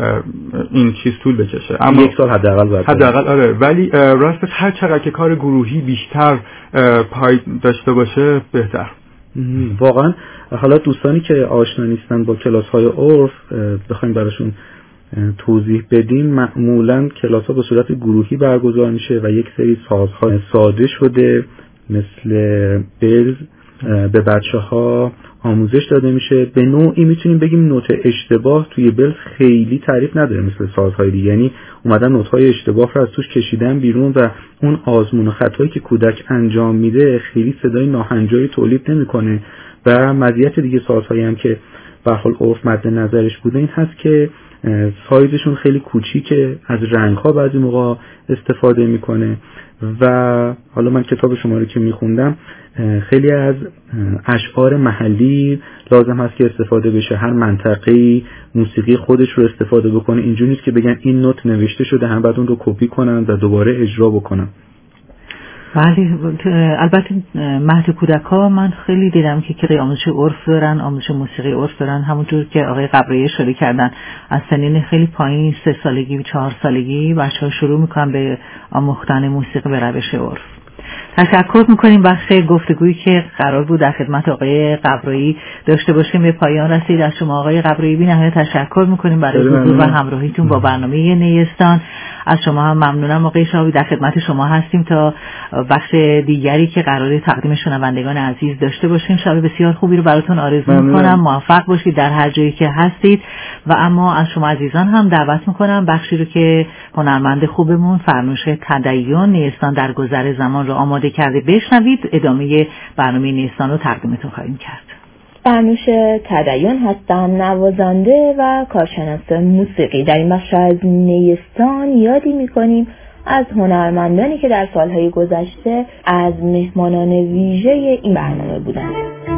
این چیز طول بکشه. اما یک سال حداقل باید حداقل آره، ولی راستش هر چقدر که کار گروهی بیشتر پای داشته باشه بهتر. واقعا حالا دوستانی که آشنا نیستن با کلاس‌های عرف بخوایم براشون توضیح بدیم، معمولا کلاس‌ها به صورت گروهی برگزار میشه و یک سری سازهای ساده شده مثل بلز به بچه‌ها آموزش داده میشه. به نوعی میتونیم بگیم نوت اشتباه توی بلز خیلی تعریف نداره مثل سازهای دیگه، یعنی اومدن نوت‌های اشتباه رو از توش کشیدن بیرون و اون آزمون و خطایی که کودک انجام میده خیلی صدای ناهنجاری تولید نمیکنه. و مزیت دیگه سازهایی هم که به حال عرف مد نظرش بوده این هست که سایزشون خیلی کوچیکه، از رنگ‌ها بعضی موقع استفاده میکنه. و حالا من کتاب شما رو که میخوندم خیلی از اشعار محلی لازم هست که استفاده بشه، هر منطقه‌ای موسیقی خودش رو استفاده بکنه. اینجوری نیست که بگن این نوت نوشته شده هم بعد اون رو کپی کنن و دوباره اجرا بکنن. بله، البته مهد کودک‌ها من خیلی دیدم که که آموزش عرف دارن، آموزش موسیقی عرف دارن، همونجور که آقای قبرایی اشاره کردن از سنین خیلی پایین، سه سالگی و چهار سالگی بچه‌ها شروع میکنن به آموختن موسیقی به روش عرف. تشکر میکنیم. بخش گفتگویی که قرار بود در خدمت آقای قبرایی داشته باشیم به پایان رسید. از شما آقای قبرایی بی نهایت تشکر میکنیم برای حضور و همراهیتون با برنامه نیستان. از شما هم ممنونم آقای شاهی. در خدمت شما هستیم تا بخش دیگری که قراره تقدیم شنوندگان عزیز داشته باشیم. شب بسیار خوبی رو براتون آرزو میکنم. موفق باشید در هر جایی که هستید. و اما از شما عزیزان هم دعوت میکنم بخشی رو که هنرمند خوبمون فرنوش تدین نیستان در گذر زمان رو آماده کرده بشنوید. ادامه برنامه نیستان رو تقدیمتون خواهیم کرد. فرنوش تدین هستم، نوازنده و کارشناس موسیقی. در این بخش از نیستان یادی میکنیم از هنرمندانی که در سالهای گذشته از مهمانان ویژه این برنامه بودند.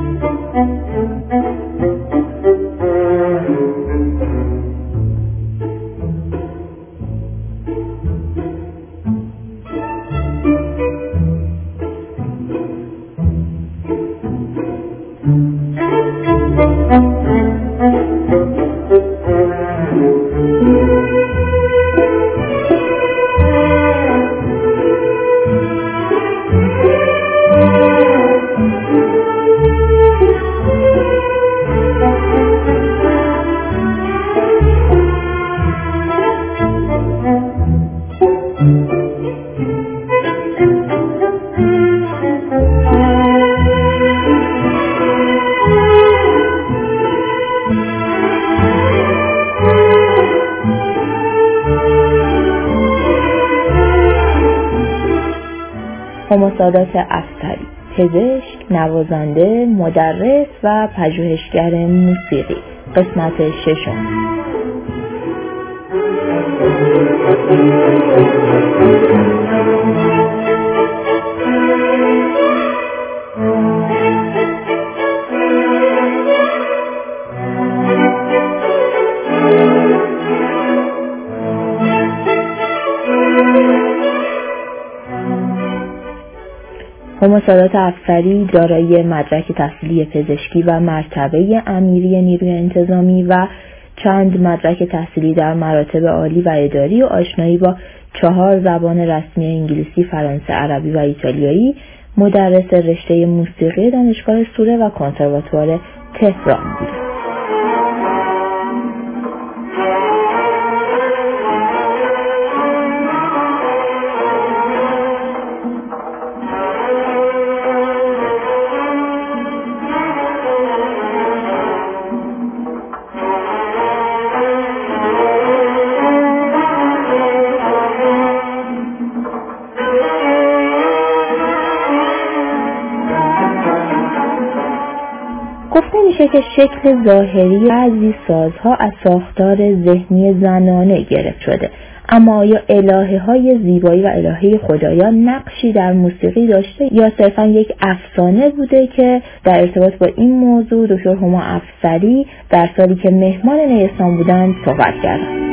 سادات افسری، پزشک، نوازنده، مدرس و پژوهشگر موسیقی. قسمت ششم. هما سادات افسری دارای مدرک تحصیلی پزشکی و مرتبه امیری نیروی انتظامی و چند مدرک تحصیلی در مراتب عالی و اداری و آشنایی با چهار زبان رسمی انگلیسی، فرانسه، عربی و ایتالیایی، مدرس رشته موسیقی دانشگاه سوره و کنسرواتوار تهران بود. میشه که شکل ظاهری بعضی سازها از ساختار ذهنی زنانه گرفت شده، اما آیا الهه های زیبایی و الهه خدایان نقشی در موسیقی داشته یا صرفا یک افسانه بوده که در ارتباط با این موضوع دکتر هما افسری در سالی که مهمان نیستان بودند صحبت کردند.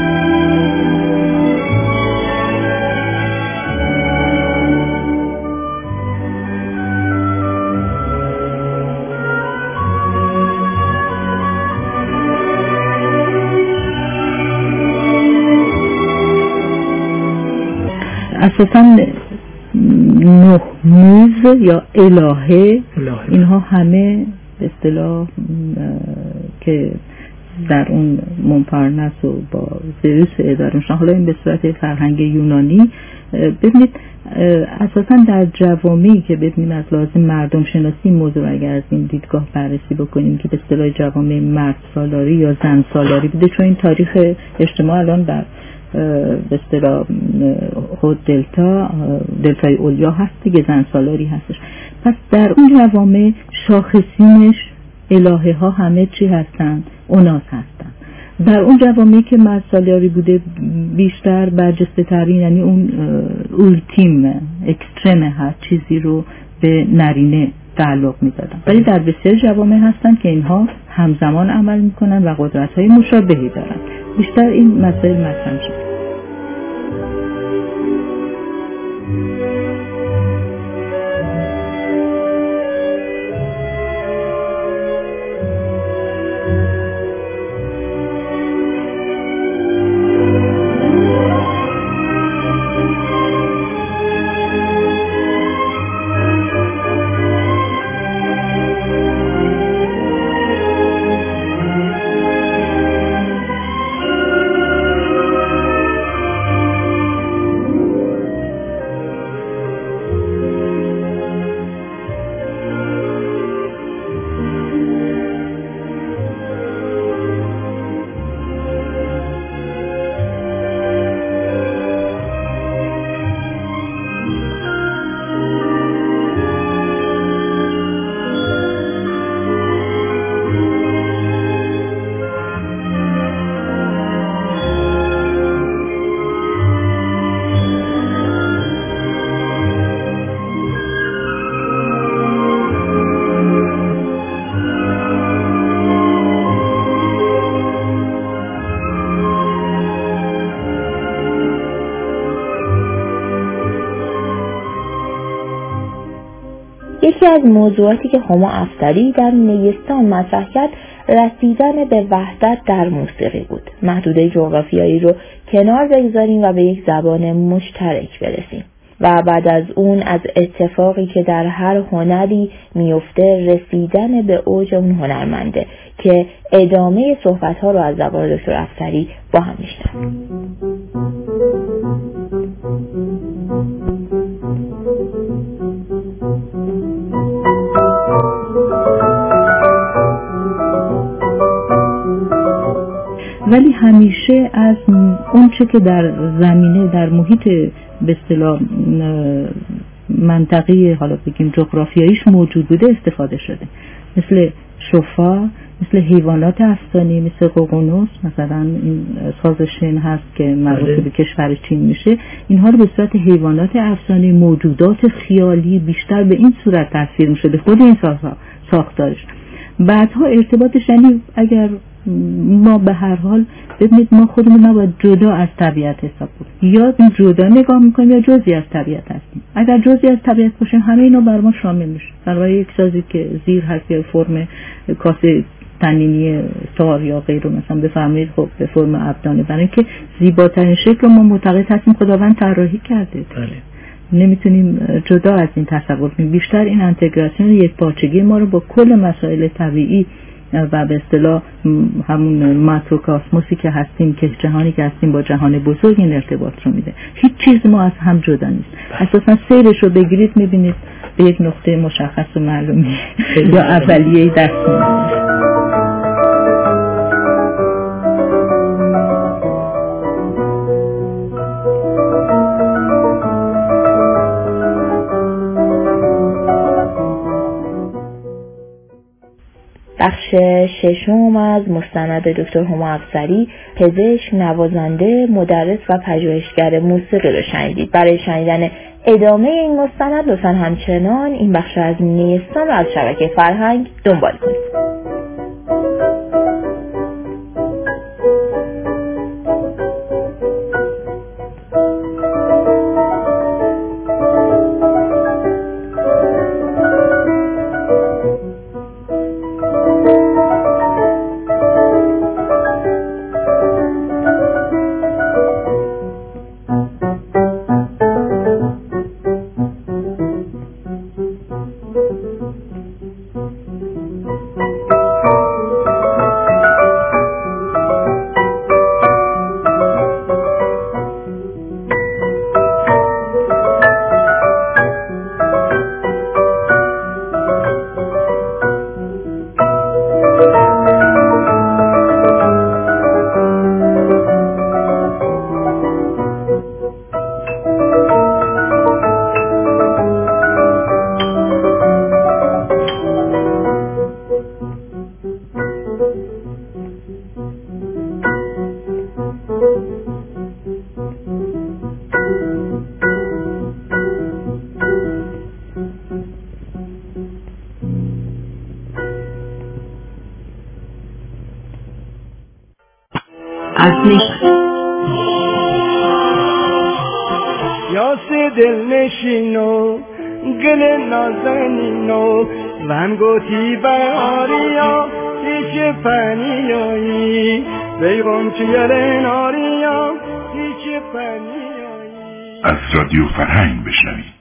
اساساً نه موز یا الهه اینها همه به اصطلاح که در اون مونپارناس و با زئوس اداره میشن، حالا این به صورت فرهنگ یونانی. ببینید اساساً در جوامعی که ببینیم از لازم مردم شناسی موضوع اگر از این دیدگاه بررسی بکنیم که به اصطلاح جوامع مرد سالاری یا زن سالاری بوده، چون این تاریخ اجتماع الان در به اصطلاح خود دلتا دلتای اولیا هست دیگه، زن سالاری هستش. پس در اون جوامع شاخصینش الهه ها همه چی هستن؟ اوناس هستن. در اون جوامعی که مرد سالاری بوده بیشتر برجسته ترین، یعنی اون اولتیم اکسترم هر چیزی رو به نرینه تعلق میدادن، ولی در بسیار جوامع هستن که اینها همزمان عمل میکنن و قدرت های مشابهی دارن. بیشتر این مسائل مطرح شد. یکی از موضوعاتی که هما افسری در نیستان مطرح کرد رسیدن به وحدت در موسیقی بود. محدوده جغرافیایی رو کنار بگذاریم و به یک زبان مشترک برسیم و بعد از اون از اتفاقی که در هر هنری میفته رسیدن به اوج اون هنرمنده که ادامه صحبت‌ها رو از زبان دکتر افسری با هم میشنویم. ولی همیشه از اون چه که در زمینه در محیط به اصطلاح منطقه حالا بگیم جغرافیاییش موجود بوده استفاده شده، مثل شفا، مثل حیوانات افسانه‌ای مثل ققنوس، مثلا این ساز شن هست که مربوط به کشور چین میشه. اینها رو به صورت حیوانات افسانه‌ای، موجودات خیالی بیشتر به این صورت تصویر میشده خود این سازها ساختارش. بعدها ارتباطش، یعنی اگر ما به هر حال ببینید ما خودمون نباید جدا از طبیعت حساب کنیم، یا جدا نگاه میکنیم یا جزئی از طبیعت هستیم. اگر جزئی از طبیعت باشیم همه اینا بر ما شامل میشه. برای یک سازی که زیر هست یا فرم کاسه تنینی تار یا غیره مثلا بفرمایید خب به فرم ابدانه، برای اینکه زیباترین شکل ما معتقد هستیم خداوند طراحی کرده. بله. نمیتونیم جدا از این تصور کنیم. بیشتر این انتگراسیون یک پارچگی ما رو با کل مسائل طبیعی و به اصطلاح همون ماکروکاسموسی که هستیم، که جهانی که هستیم با جهان بزرگ این ارتباط رو میده. هیچ چیز ما از هم جدا نیست. اساسا سیرش رو بگیرید میبینید به یک نقطه مشخص و معلومی یا اولیه‌ای دست می‌یابید. بخش ششم از مستند دکتر هما افسری، پزشک، نوازنده، مدرس و پژوهشگر موسیقی رو شنیدید. برای شنیدن ادامه این مستند لطفاً همچنان این بخش از نیستان رو از شبکه فرهنگ دنبال کنید. یا سی دل نشینو گل نازنینو ونگوتی باریا هیچ پنیایی بیغم چیل ناریا هیچ پنیایی. از رادیو فرهنگ بشنوید.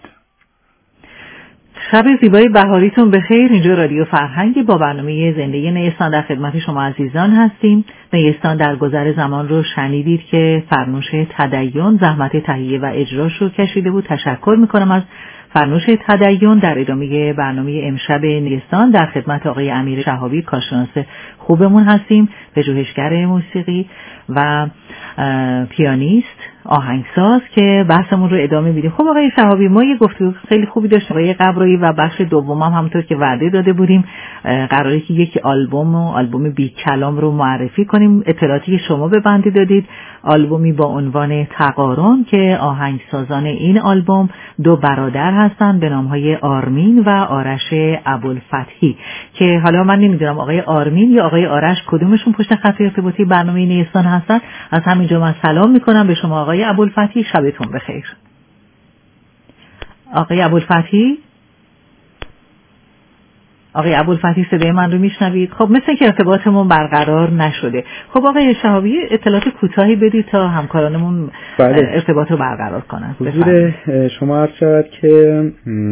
شب زیبای بهاریتون بخیر. اینجا رادیو فرهنگ با برنامه زندگی نیستان در خدمت شما عزیزان هستیم. نیستان در گذر زمان رو شنیدید که فرنوش تدین زحمت تهیه و اجراش رو کشیده بود. تشکر میکنم از فرنوش تدین. در ادامه برنامه امشب نیستان در خدمت آقای امیر شهابی کارشناس خوبمون هستیم، پژوهشگر موسیقی و پیانیست، آهنگساز که بحثمون رو ادامه میدیم. خب آقای شهابی، ما یه گفتگو خیلی خوبی داشتیم آقای قبرایی و بخش دوم هم همونطور که وعده داده بودیم قراره که یک آلبوم و آلبوم بی کلام رو معرفی کنیم. اطلاعاتی که شما به بنده دادید آلبومی با عنوان تقارن که آهنگسازان این آلبوم دو برادر هستند به نامهای آرمین و آرش ابوالفتحی، که حالا من نمیدونم آقای آرمین یا آقای آرش کدومشون پشت خط ارتباطی برنامه نیستان هستن. از همینجا من سلام میکنم به شما آقای ابوالفتحی، شبتون بخیر. آقای ابوالفتحی آقای ابوالفتحی صدای من رو میشنوید؟ خب مثل که ارتباطمون برقرار نشده. خب آقای شهابی اطلاعات کوتاهی بدید تا همکارانمون بله. ارتباط رو برقرار کنن. حضور شما عرض شود که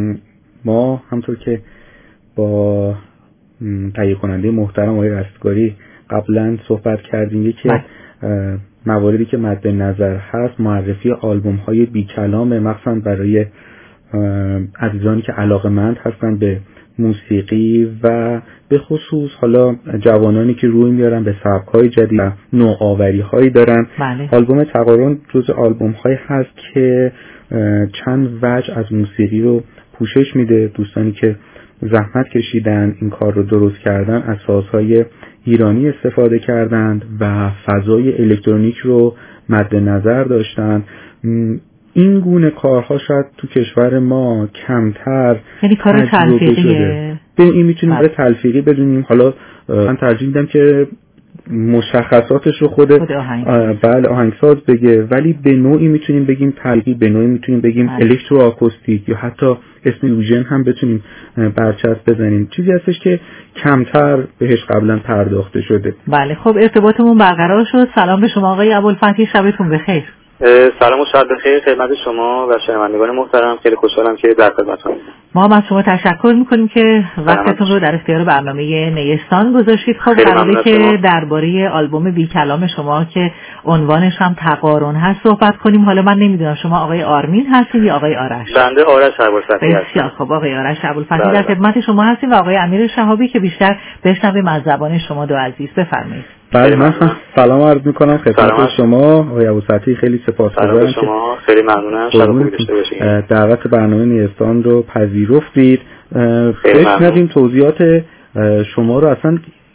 ما همطور که با تهیه کننده محترم آقای رستگاری قبلا صحبت کردیم، یکی مواردی که مد نظر هست معرفی آلبوم های بی کلام، مخصوصا برای عزیزانی که علاقه‌مند هستن به موسیقی و به خصوص حالا جوانانی که روی میارن به سبک‌های جدید و نوآوری‌هایی دارن. بله. آلبوم تقارن جزء آلبوم‌هایی هست که چند وجه از موسیقی رو پوشش میده. دوستانی که زحمت کشیدن این کار رو درست کردن، از سازهای ایرانی استفاده کردند و فضای الکترونیک رو مد نظر داشتن. این گونه کارها شاید تو کشور ما کمتر یعنی کار تلفیقیه. به این میتونیم برای تلفیقی بدونیم. حالا من ترجیح میدم که مشخصاتش رو خود, خود آهنگساز. بله آهنگساز بگه، ولی به نوعی میتونیم بگیم تلفیقی، به نوعی میتونیم بگیم الکترو آکوستیک یا حتی اسم فیوژن هم بتونیم برچسب بزنیم. چیزی هستش که کمتر بهش قبلا پرداخته شده. بله خب ارتباطمون برقرار شد. سلام به شما آقای ابوالفتحی، شبتون بخیر. سلام و شب بخیر خدمت شما و شنوندگان محترم. خیلی خوشحالم که در خدمتتون. ما هم از شما تشکر میکنیم که وقتتون رو در اختیار برنامه نیستان گذاشتید. خب قراره که درباره آلبوم بی کلام شما که عنوانش هم تقارن هست صحبت کنیم. حالا من نمیدونم شما آقای آرمین هستید یا آقای آرش؟ بنده آرش ابوالفتحی هستم. بسیار خب آقای آرش ابوالفتحی در خدمت شما هستیم و آقای امیر شهابی که بیشتر بشنویم از زبان شما دو عزیز. بفرمایید. بله من سلام عرض میکنم خدمت شما آقای ابوالفتحی. خیلی سپاسگزارم که شما، خیلی ممنونم. شب خوبی داشته باشید. دعوت برنامه نیستان رو پذیرفتید. بشنویم توضیحات شما رو. اصلا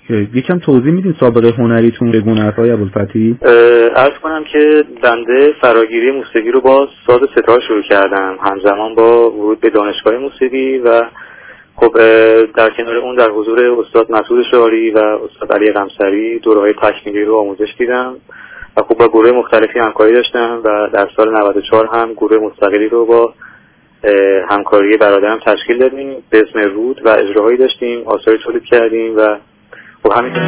یکم توضیح میدین سابقه هنریتون بگون آقای ابوالفتحی؟ عرض کنم که بنده فراگیری موسیقی رو با ساز ستار شروع کردم، همزمان با ورود به دانشگاه موسیقی و خب در کنار اون در حضور استاد مسعود شعاری و استاد علی قمصری دوره‌های تکمیلی رو آموزش دیدم و خب با گروه مختلفی همکاری داشتم و در سال نود و چهار هم گروه مستقلی رو با همکاری برادرم تشکیل دادیم به اسم رود و اجراهایی داشتیم، آثاری تولید کردیم و خب همینطور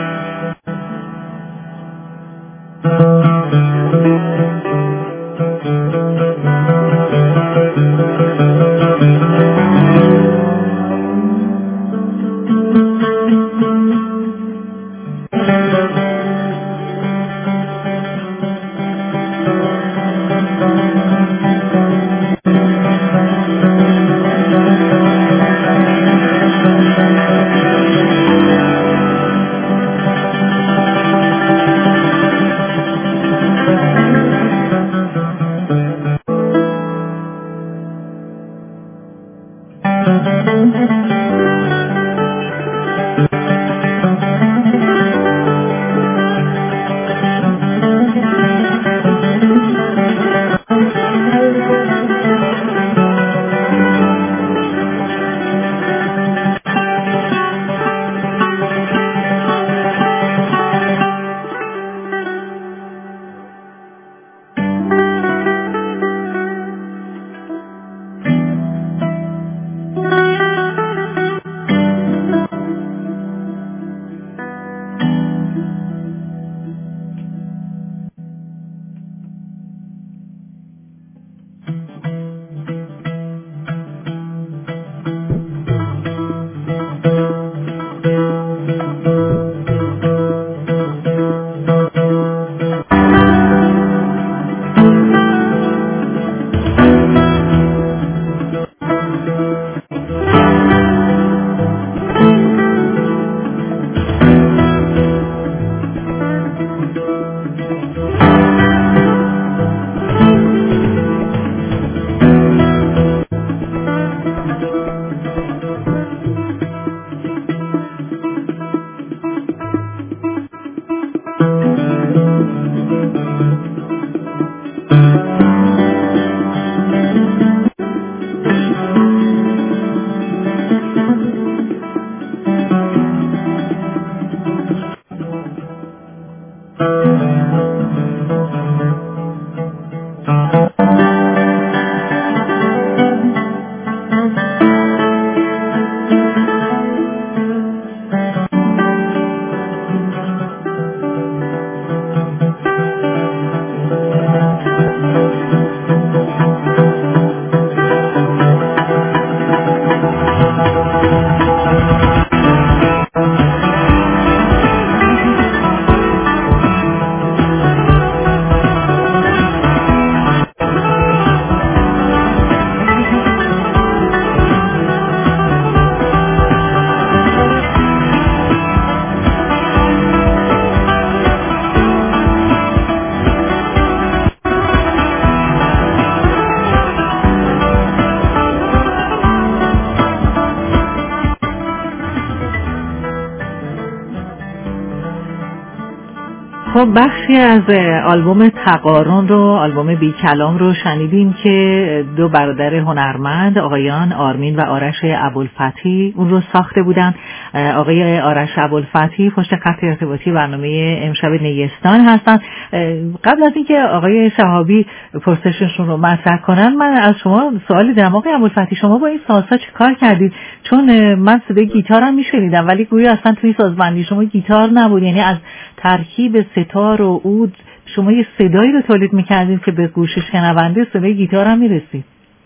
خب بخشی از آلبوم تقارن رو، آلبوم بی کلام رو شنیدیم که دو برادر هنرمند آقایان آرمین و آرش ابوالفتحی اون رو ساخته بودن. آقای آرش ابوالفتحی پشت خط ارتباطی برنامه امشب نیستان هستن. قبل از اینکه آقای شهابی پرسششون رو مطرح کنن، من از شما سوالی دارم. آقای ابوالفتحی، شما با این سازها چه کار کردید؟ چون من صدای گیتارم میشنیدم ولی گویا اصلا توی سازبندی شما گیتار نبود، یعنی از ترکیب ستار و عود شما یه صدایی رو تولید میکردید که به گوش شنونده صدای گیتار هم میرسید.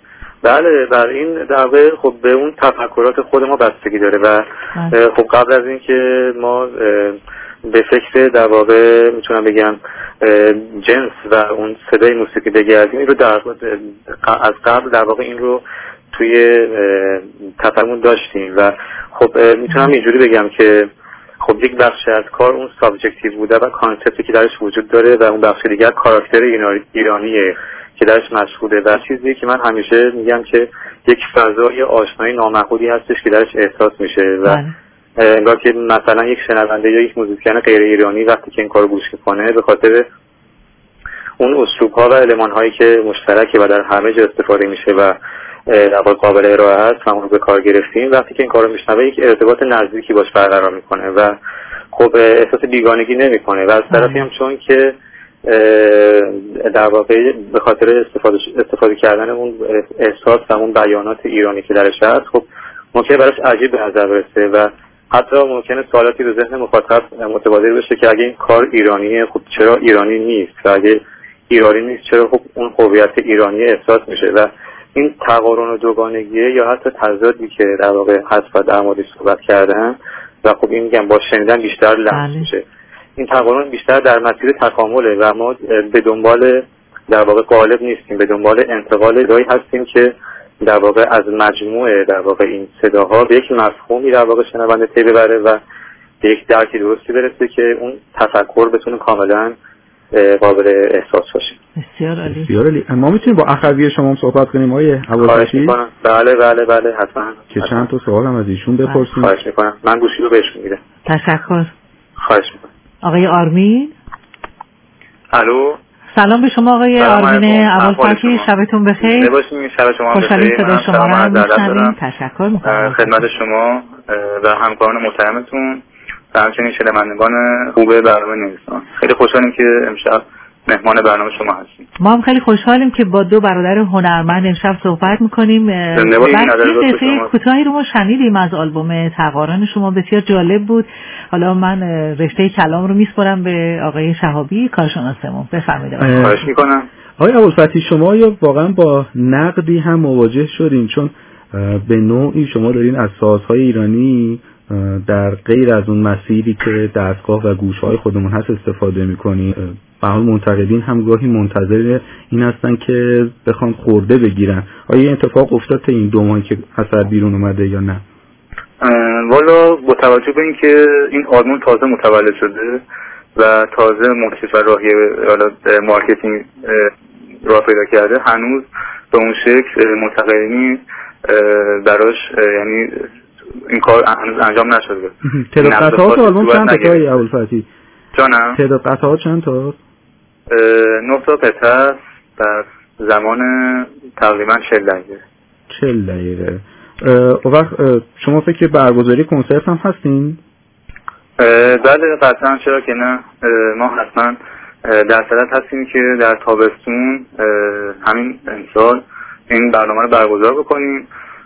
بله، بر این در واقع خب به اون تفکرات خود ما بستگی داره و خب قبل از اینکه ما به فکر در واقع میتونم بگم جنس و اون صدای موسیقی بگردیم، این رو در از قبل در واقع این رو توی تفکرمون داشتیم و خب میتونم اینجوری بگم که خب یک بخش از کار اون سابجکتیو بوده و کانسپتی که درش وجود داره و اون بخش دیگر کاراکتر ایرانیه که درش مشهوده و چیزی که من همیشه میگم که یک فضای آشنایی نامحدودی هستش که درش احساس میشه و انگار که مثلا یک شنونده یا یک موزیسین غیر ایرانی وقتی که این کارو گوش میکنه به خاطر اون اسلوب‌ها و المان‌هایی که مشترکه و در همه جا استفاده میشه و در واقع قابل ارائه است همون رو به کار گرفتیم، وقتی که این کارو میشنوه یک ارتباط نزدیکی باش برقرار میکنه و خب احساس بیگانگی نمیکنه و از طرفی هم چون که در واقع به خاطر استفاده استفاده کردن اون احساس و اون بیانات ایرانی که درش هست، خب ممکنه براش عجیب به نظر برسه و حتی ممکنه سوالاتی به ذهن مخاطب متبادر بشه که اگه این کار ایرانیه خب چرا ایرانی نیست و اگه ایرانی نیست چرا خب اون هویت ایرانی احساس میشه و این تقارن و دوگانگیه یا حتی تضادی که در واقع هست و در موردش صحبت کردن و خب این میگم با شنیدن بیشتر لمس میشه. این تقارن بیشتر در مسیر تکامله و ما به دنبال در واقع قالب نیستیم، به دنبال انتقال جایی هستیم که در واقع از مجموعه در واقع این صداها به یک مفهومی در واقع شنونده پی ببره و به یک درکی درستی برسه که اون تفکر بتونه کاملا قابل احساس باشه. بسیار عالی. بسیار عالی. ما میتونیم با اخوی شما هم صحبت کنیم آقای ابوالفتحی؟ بله بله بله حتما. که چند تا سوال هم از ایشون بپرسیم. خواهش میکنم. من گوشی رو بهشون میدم. تشکر. خواهش میکنم. آقای آرمین. الو. سلام به شما آقای آرمین ابوالفتحی، شبتون بخیر. بباشید شب شما بخیر. خوشحالیم صدای شما رو میشنویم. تشکر میکنم. خدمت شما و همکاران محترمتون و همچنین شنوندگان خوب برنامه نویسان. خیلی خوشحالیم که امشب مهمان برنامه شما هستیم. ما هم خیلی خوشحالیم که با دو برادر هنرمند امشب صحبت میکنیم. بعد قصه کوتاهی رو ما شنیدیم از آلبوم تقارن شما، بسیار جالب بود. حالا من رشته کلام رو میسپارم به آقای شهابی کارشناسمون. بفرمایید. خواهش میکنم. آقای ابوالفتحی شما یا واقعا با نقدی هم مواجه شدین؟ چون به نوعی شما دارین از سازهای ایرانی در غیر از اون مسیری که دستگاه و گوشهای خودمون هست استفاده میکنی. به حال منتقدین هم گاهی منتظر این هستن که بخوان خورده بگیرن. آیا این اتفاق افتاد تا این دو ماهی که اثر بیرون اومده یا نه؟ والا با توجه به اینکه این آلبوم تازه متولد شده و تازه موسیقی و راهی مارکتینگ راه پیدا کرده، هنوز به اون شکل منتقدین براش یعنی این کار هنوز انجام نشده. تعداد قطعات آلبوم چند تا آقای ابوالفتحی؟ جانم؟ تعداد قطعات چند تا؟ نه تا قطعه است در زمان تقریبا چهل دقیقه. چهل دقیقه. اون وقت شما فکر برگزاری کنسرت هم هستین؟ بله قطعا، چرا که نه. ما حتما در صدد هستیم که در تابستون همین امسال این برنامه رو برگزار بکنیم.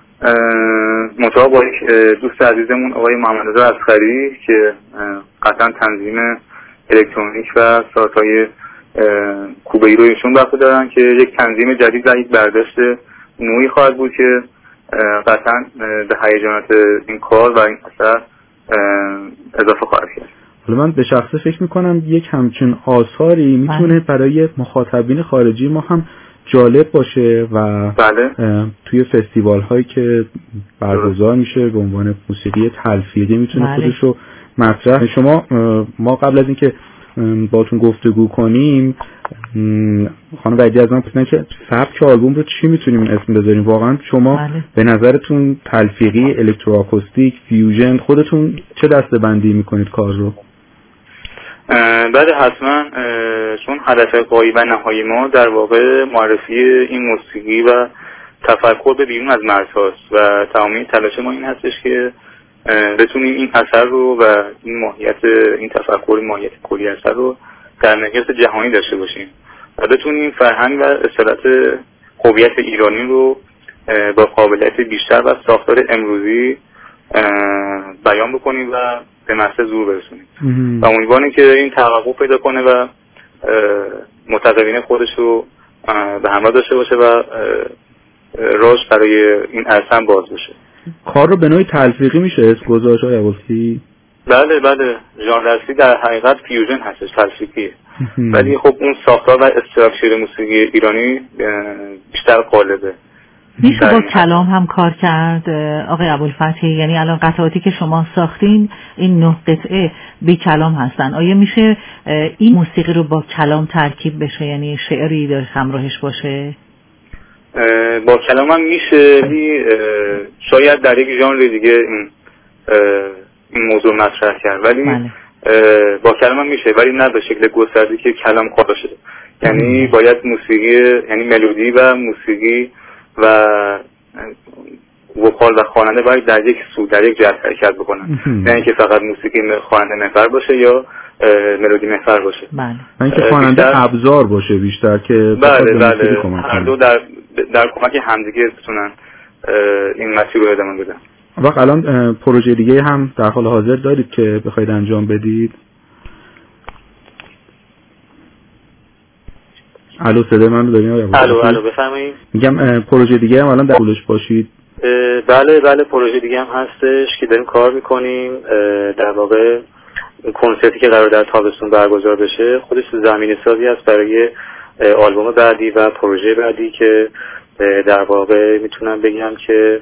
مطابق با یک دوست عزیزمون آقای محمد رضا اصغری که قطعا تنظیم الکترونیک و سازهای کوبه‌ای رو ایشون بحث دارن که یک تنظیم جدید و یک برداشت نوعی خواهد بود که قطعا به هیجانات این کار و این اثر اضافه خواهد کرد. حالا من به شخصه فکر میکنم یک همچین آثاری میتونه برای مخاطبین خارجی ما هم جالب باشه و بله. توی فستیوال هایی که برگزار میشه به عنوان موسیقی تلفیقی میتونه بله. خودش رو مطرح. شما ما قبل از اینکه باتون گفتگو کنیم خانم وحیدی از من پرسیدن که سبک آلبوم رو چی میتونیم اسم بذاریم. واقعا شما بله. به نظرتون تلفیقی، الکترواکوستیک، فیوژن، خودتون چه دسته بندی میکنید کار رو؟ بله حتما، چون هدف قایی و نهایی ما در واقع معرفی این موسیقی و تفکر به بیرون از مرزهاست و تمامی تلاش ما این هستش که بتونیم این اثر رو و این ماهیت این تفکر ماهیت کلی اثر رو در مقیاس جهانی داشته باشیم و بتونیم فرهنگ و اصالت هویت ایرانی رو با قابلیت بیشتر و ساختار امروزی بیان بکنیم و به مصر زور برسونیم و امیدواریم که این تحقق پیدا کنه و متقبلین خودش رو به همراه داشته باشه و راهش برای این اصلا باز بشه. کار رو به نوعی تلفیقی میشه اسم گذاشت های ابوالفتحی؟ بله بله، ژانر اصلی در حقیقت فیوژن هستش، تلفیقیه، ولی خب اون ساختار و استراکچر موسیقی ایرانی بیشتر قالبه. میشه با کلام هم کار کرد آقای ابوالفتحی؟ یعنی الان قطعاتی که شما ساختین این نه قطعه بی کلام هستن، آیا میشه این موسیقی رو با کلام ترکیب بشه، یعنی شعری داره همراهش باشه؟ با کلام هم میشه، ولی شاید در یک ژانر دیگه این این موضوع مطرح کرد، ولی بله. با کلام هم میشه ولی نه به شکل گسترده که کلام خواه باشه. یعنی باید موسیقی، یعنی ملودی و موسیقی و وکال و خواننده باید در یک سو در یک جهت حرکت بکنن، نه اینکه فقط موسیقی خواننده محور باشه یا ملودی محور باشه. بله. اینکه خواننده ابزار باشه بیشتر که بله بله هر دو در در کمک همدیگه بتونن این مسیر رو ادامه بدن. وقت الان پروژه دیگه هم در حال حاضر دارید که بخواید انجام بدید؟ الو صدای من رو دارین؟ الو الو بفرمایید. میگم پروژه دیگه هم الان در حالش باشید؟ بله بله پروژه دیگه هم هستش که داریم کار میکنیم. در واقع کنسرتی که قرار در تابستون برگزار بشه خودش زمینه سازی است برای آلبوم بعدی و پروژه بعدی که در واقع میتونم بگم که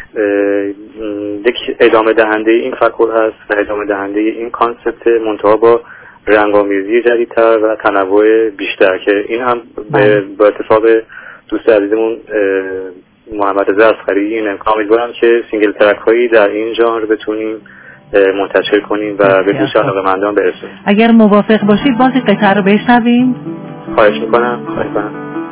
یک ادامه دهنده این تفکر هست و ادامه دهنده این کانسپت منتها با رنگامیزی جدیدتر و تنوع بیشتر که این هم با اتفاق دوست عزیزمون محمد رضا اصغری این امکان می‌دارم که سینگل ترک هایی در این ژانر بتونیم منتشر کنیم و به گوش علاقه‌مندان برسه. اگر موافق باشید بازی قطعه رو بشنویم. خواهش میکنم خواهش میکنم.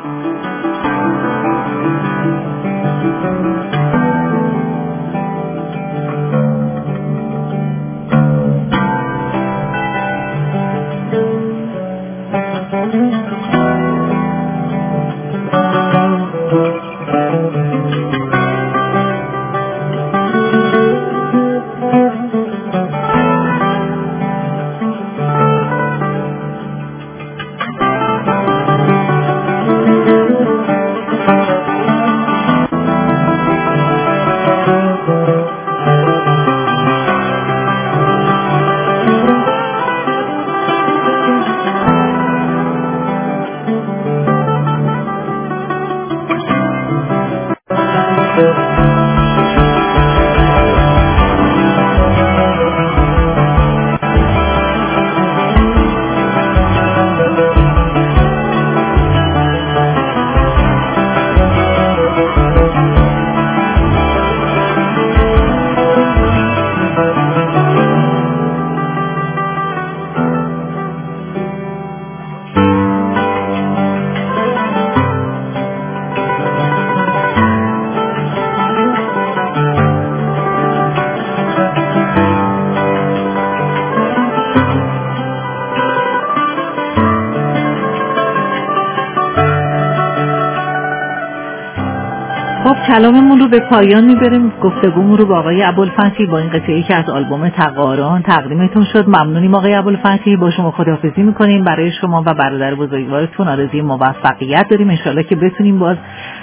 کلاممون رو به پایان میبریم. گفتگومون رو با آقای ابوالفتحی با این قطعه‌ای که از آلبوم تقاران تقدیمتون شد. ممنونیم آقای ابوالفتحی. با شما خداحافظی میکنیم. برای شما و برادر بزرگوارتون آرزوی موفقیت داریم. ان شاءالله که بتونیم باز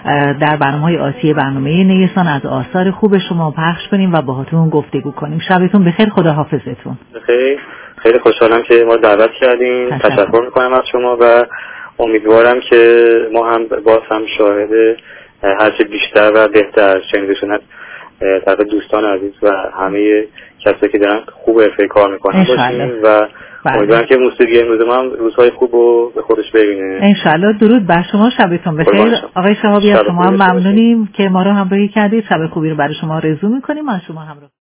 در برنامه‌های آتی برنامه نیسان از آثار خوب شما پخش کنیم و باهاتون گفتگو کنیم. شبتون بخیر. خداحافظتون. خیلی خیلی خوشحالم که ما دعوت کردین. تشکر, تشکر میکنم از شما و امیدوارم که ما هم باز هم شاهد هرچه بیشتر و بهتر شنیده شدن طرف دوستان عزیز و همه کسایی که دارن خوب حرفه‌ای کار میکنن باشیم و امیدوارم که موسیقی امروز ما هم روزهای خوب رو به خودش ببینه انشالله. درود بر شما. شبتون بخیر. آقای شهابی از شما هم ممنونیم که ما رو همراهی کردید. شب خوبی رو برای شما آرزو میکنیم. از شما همراه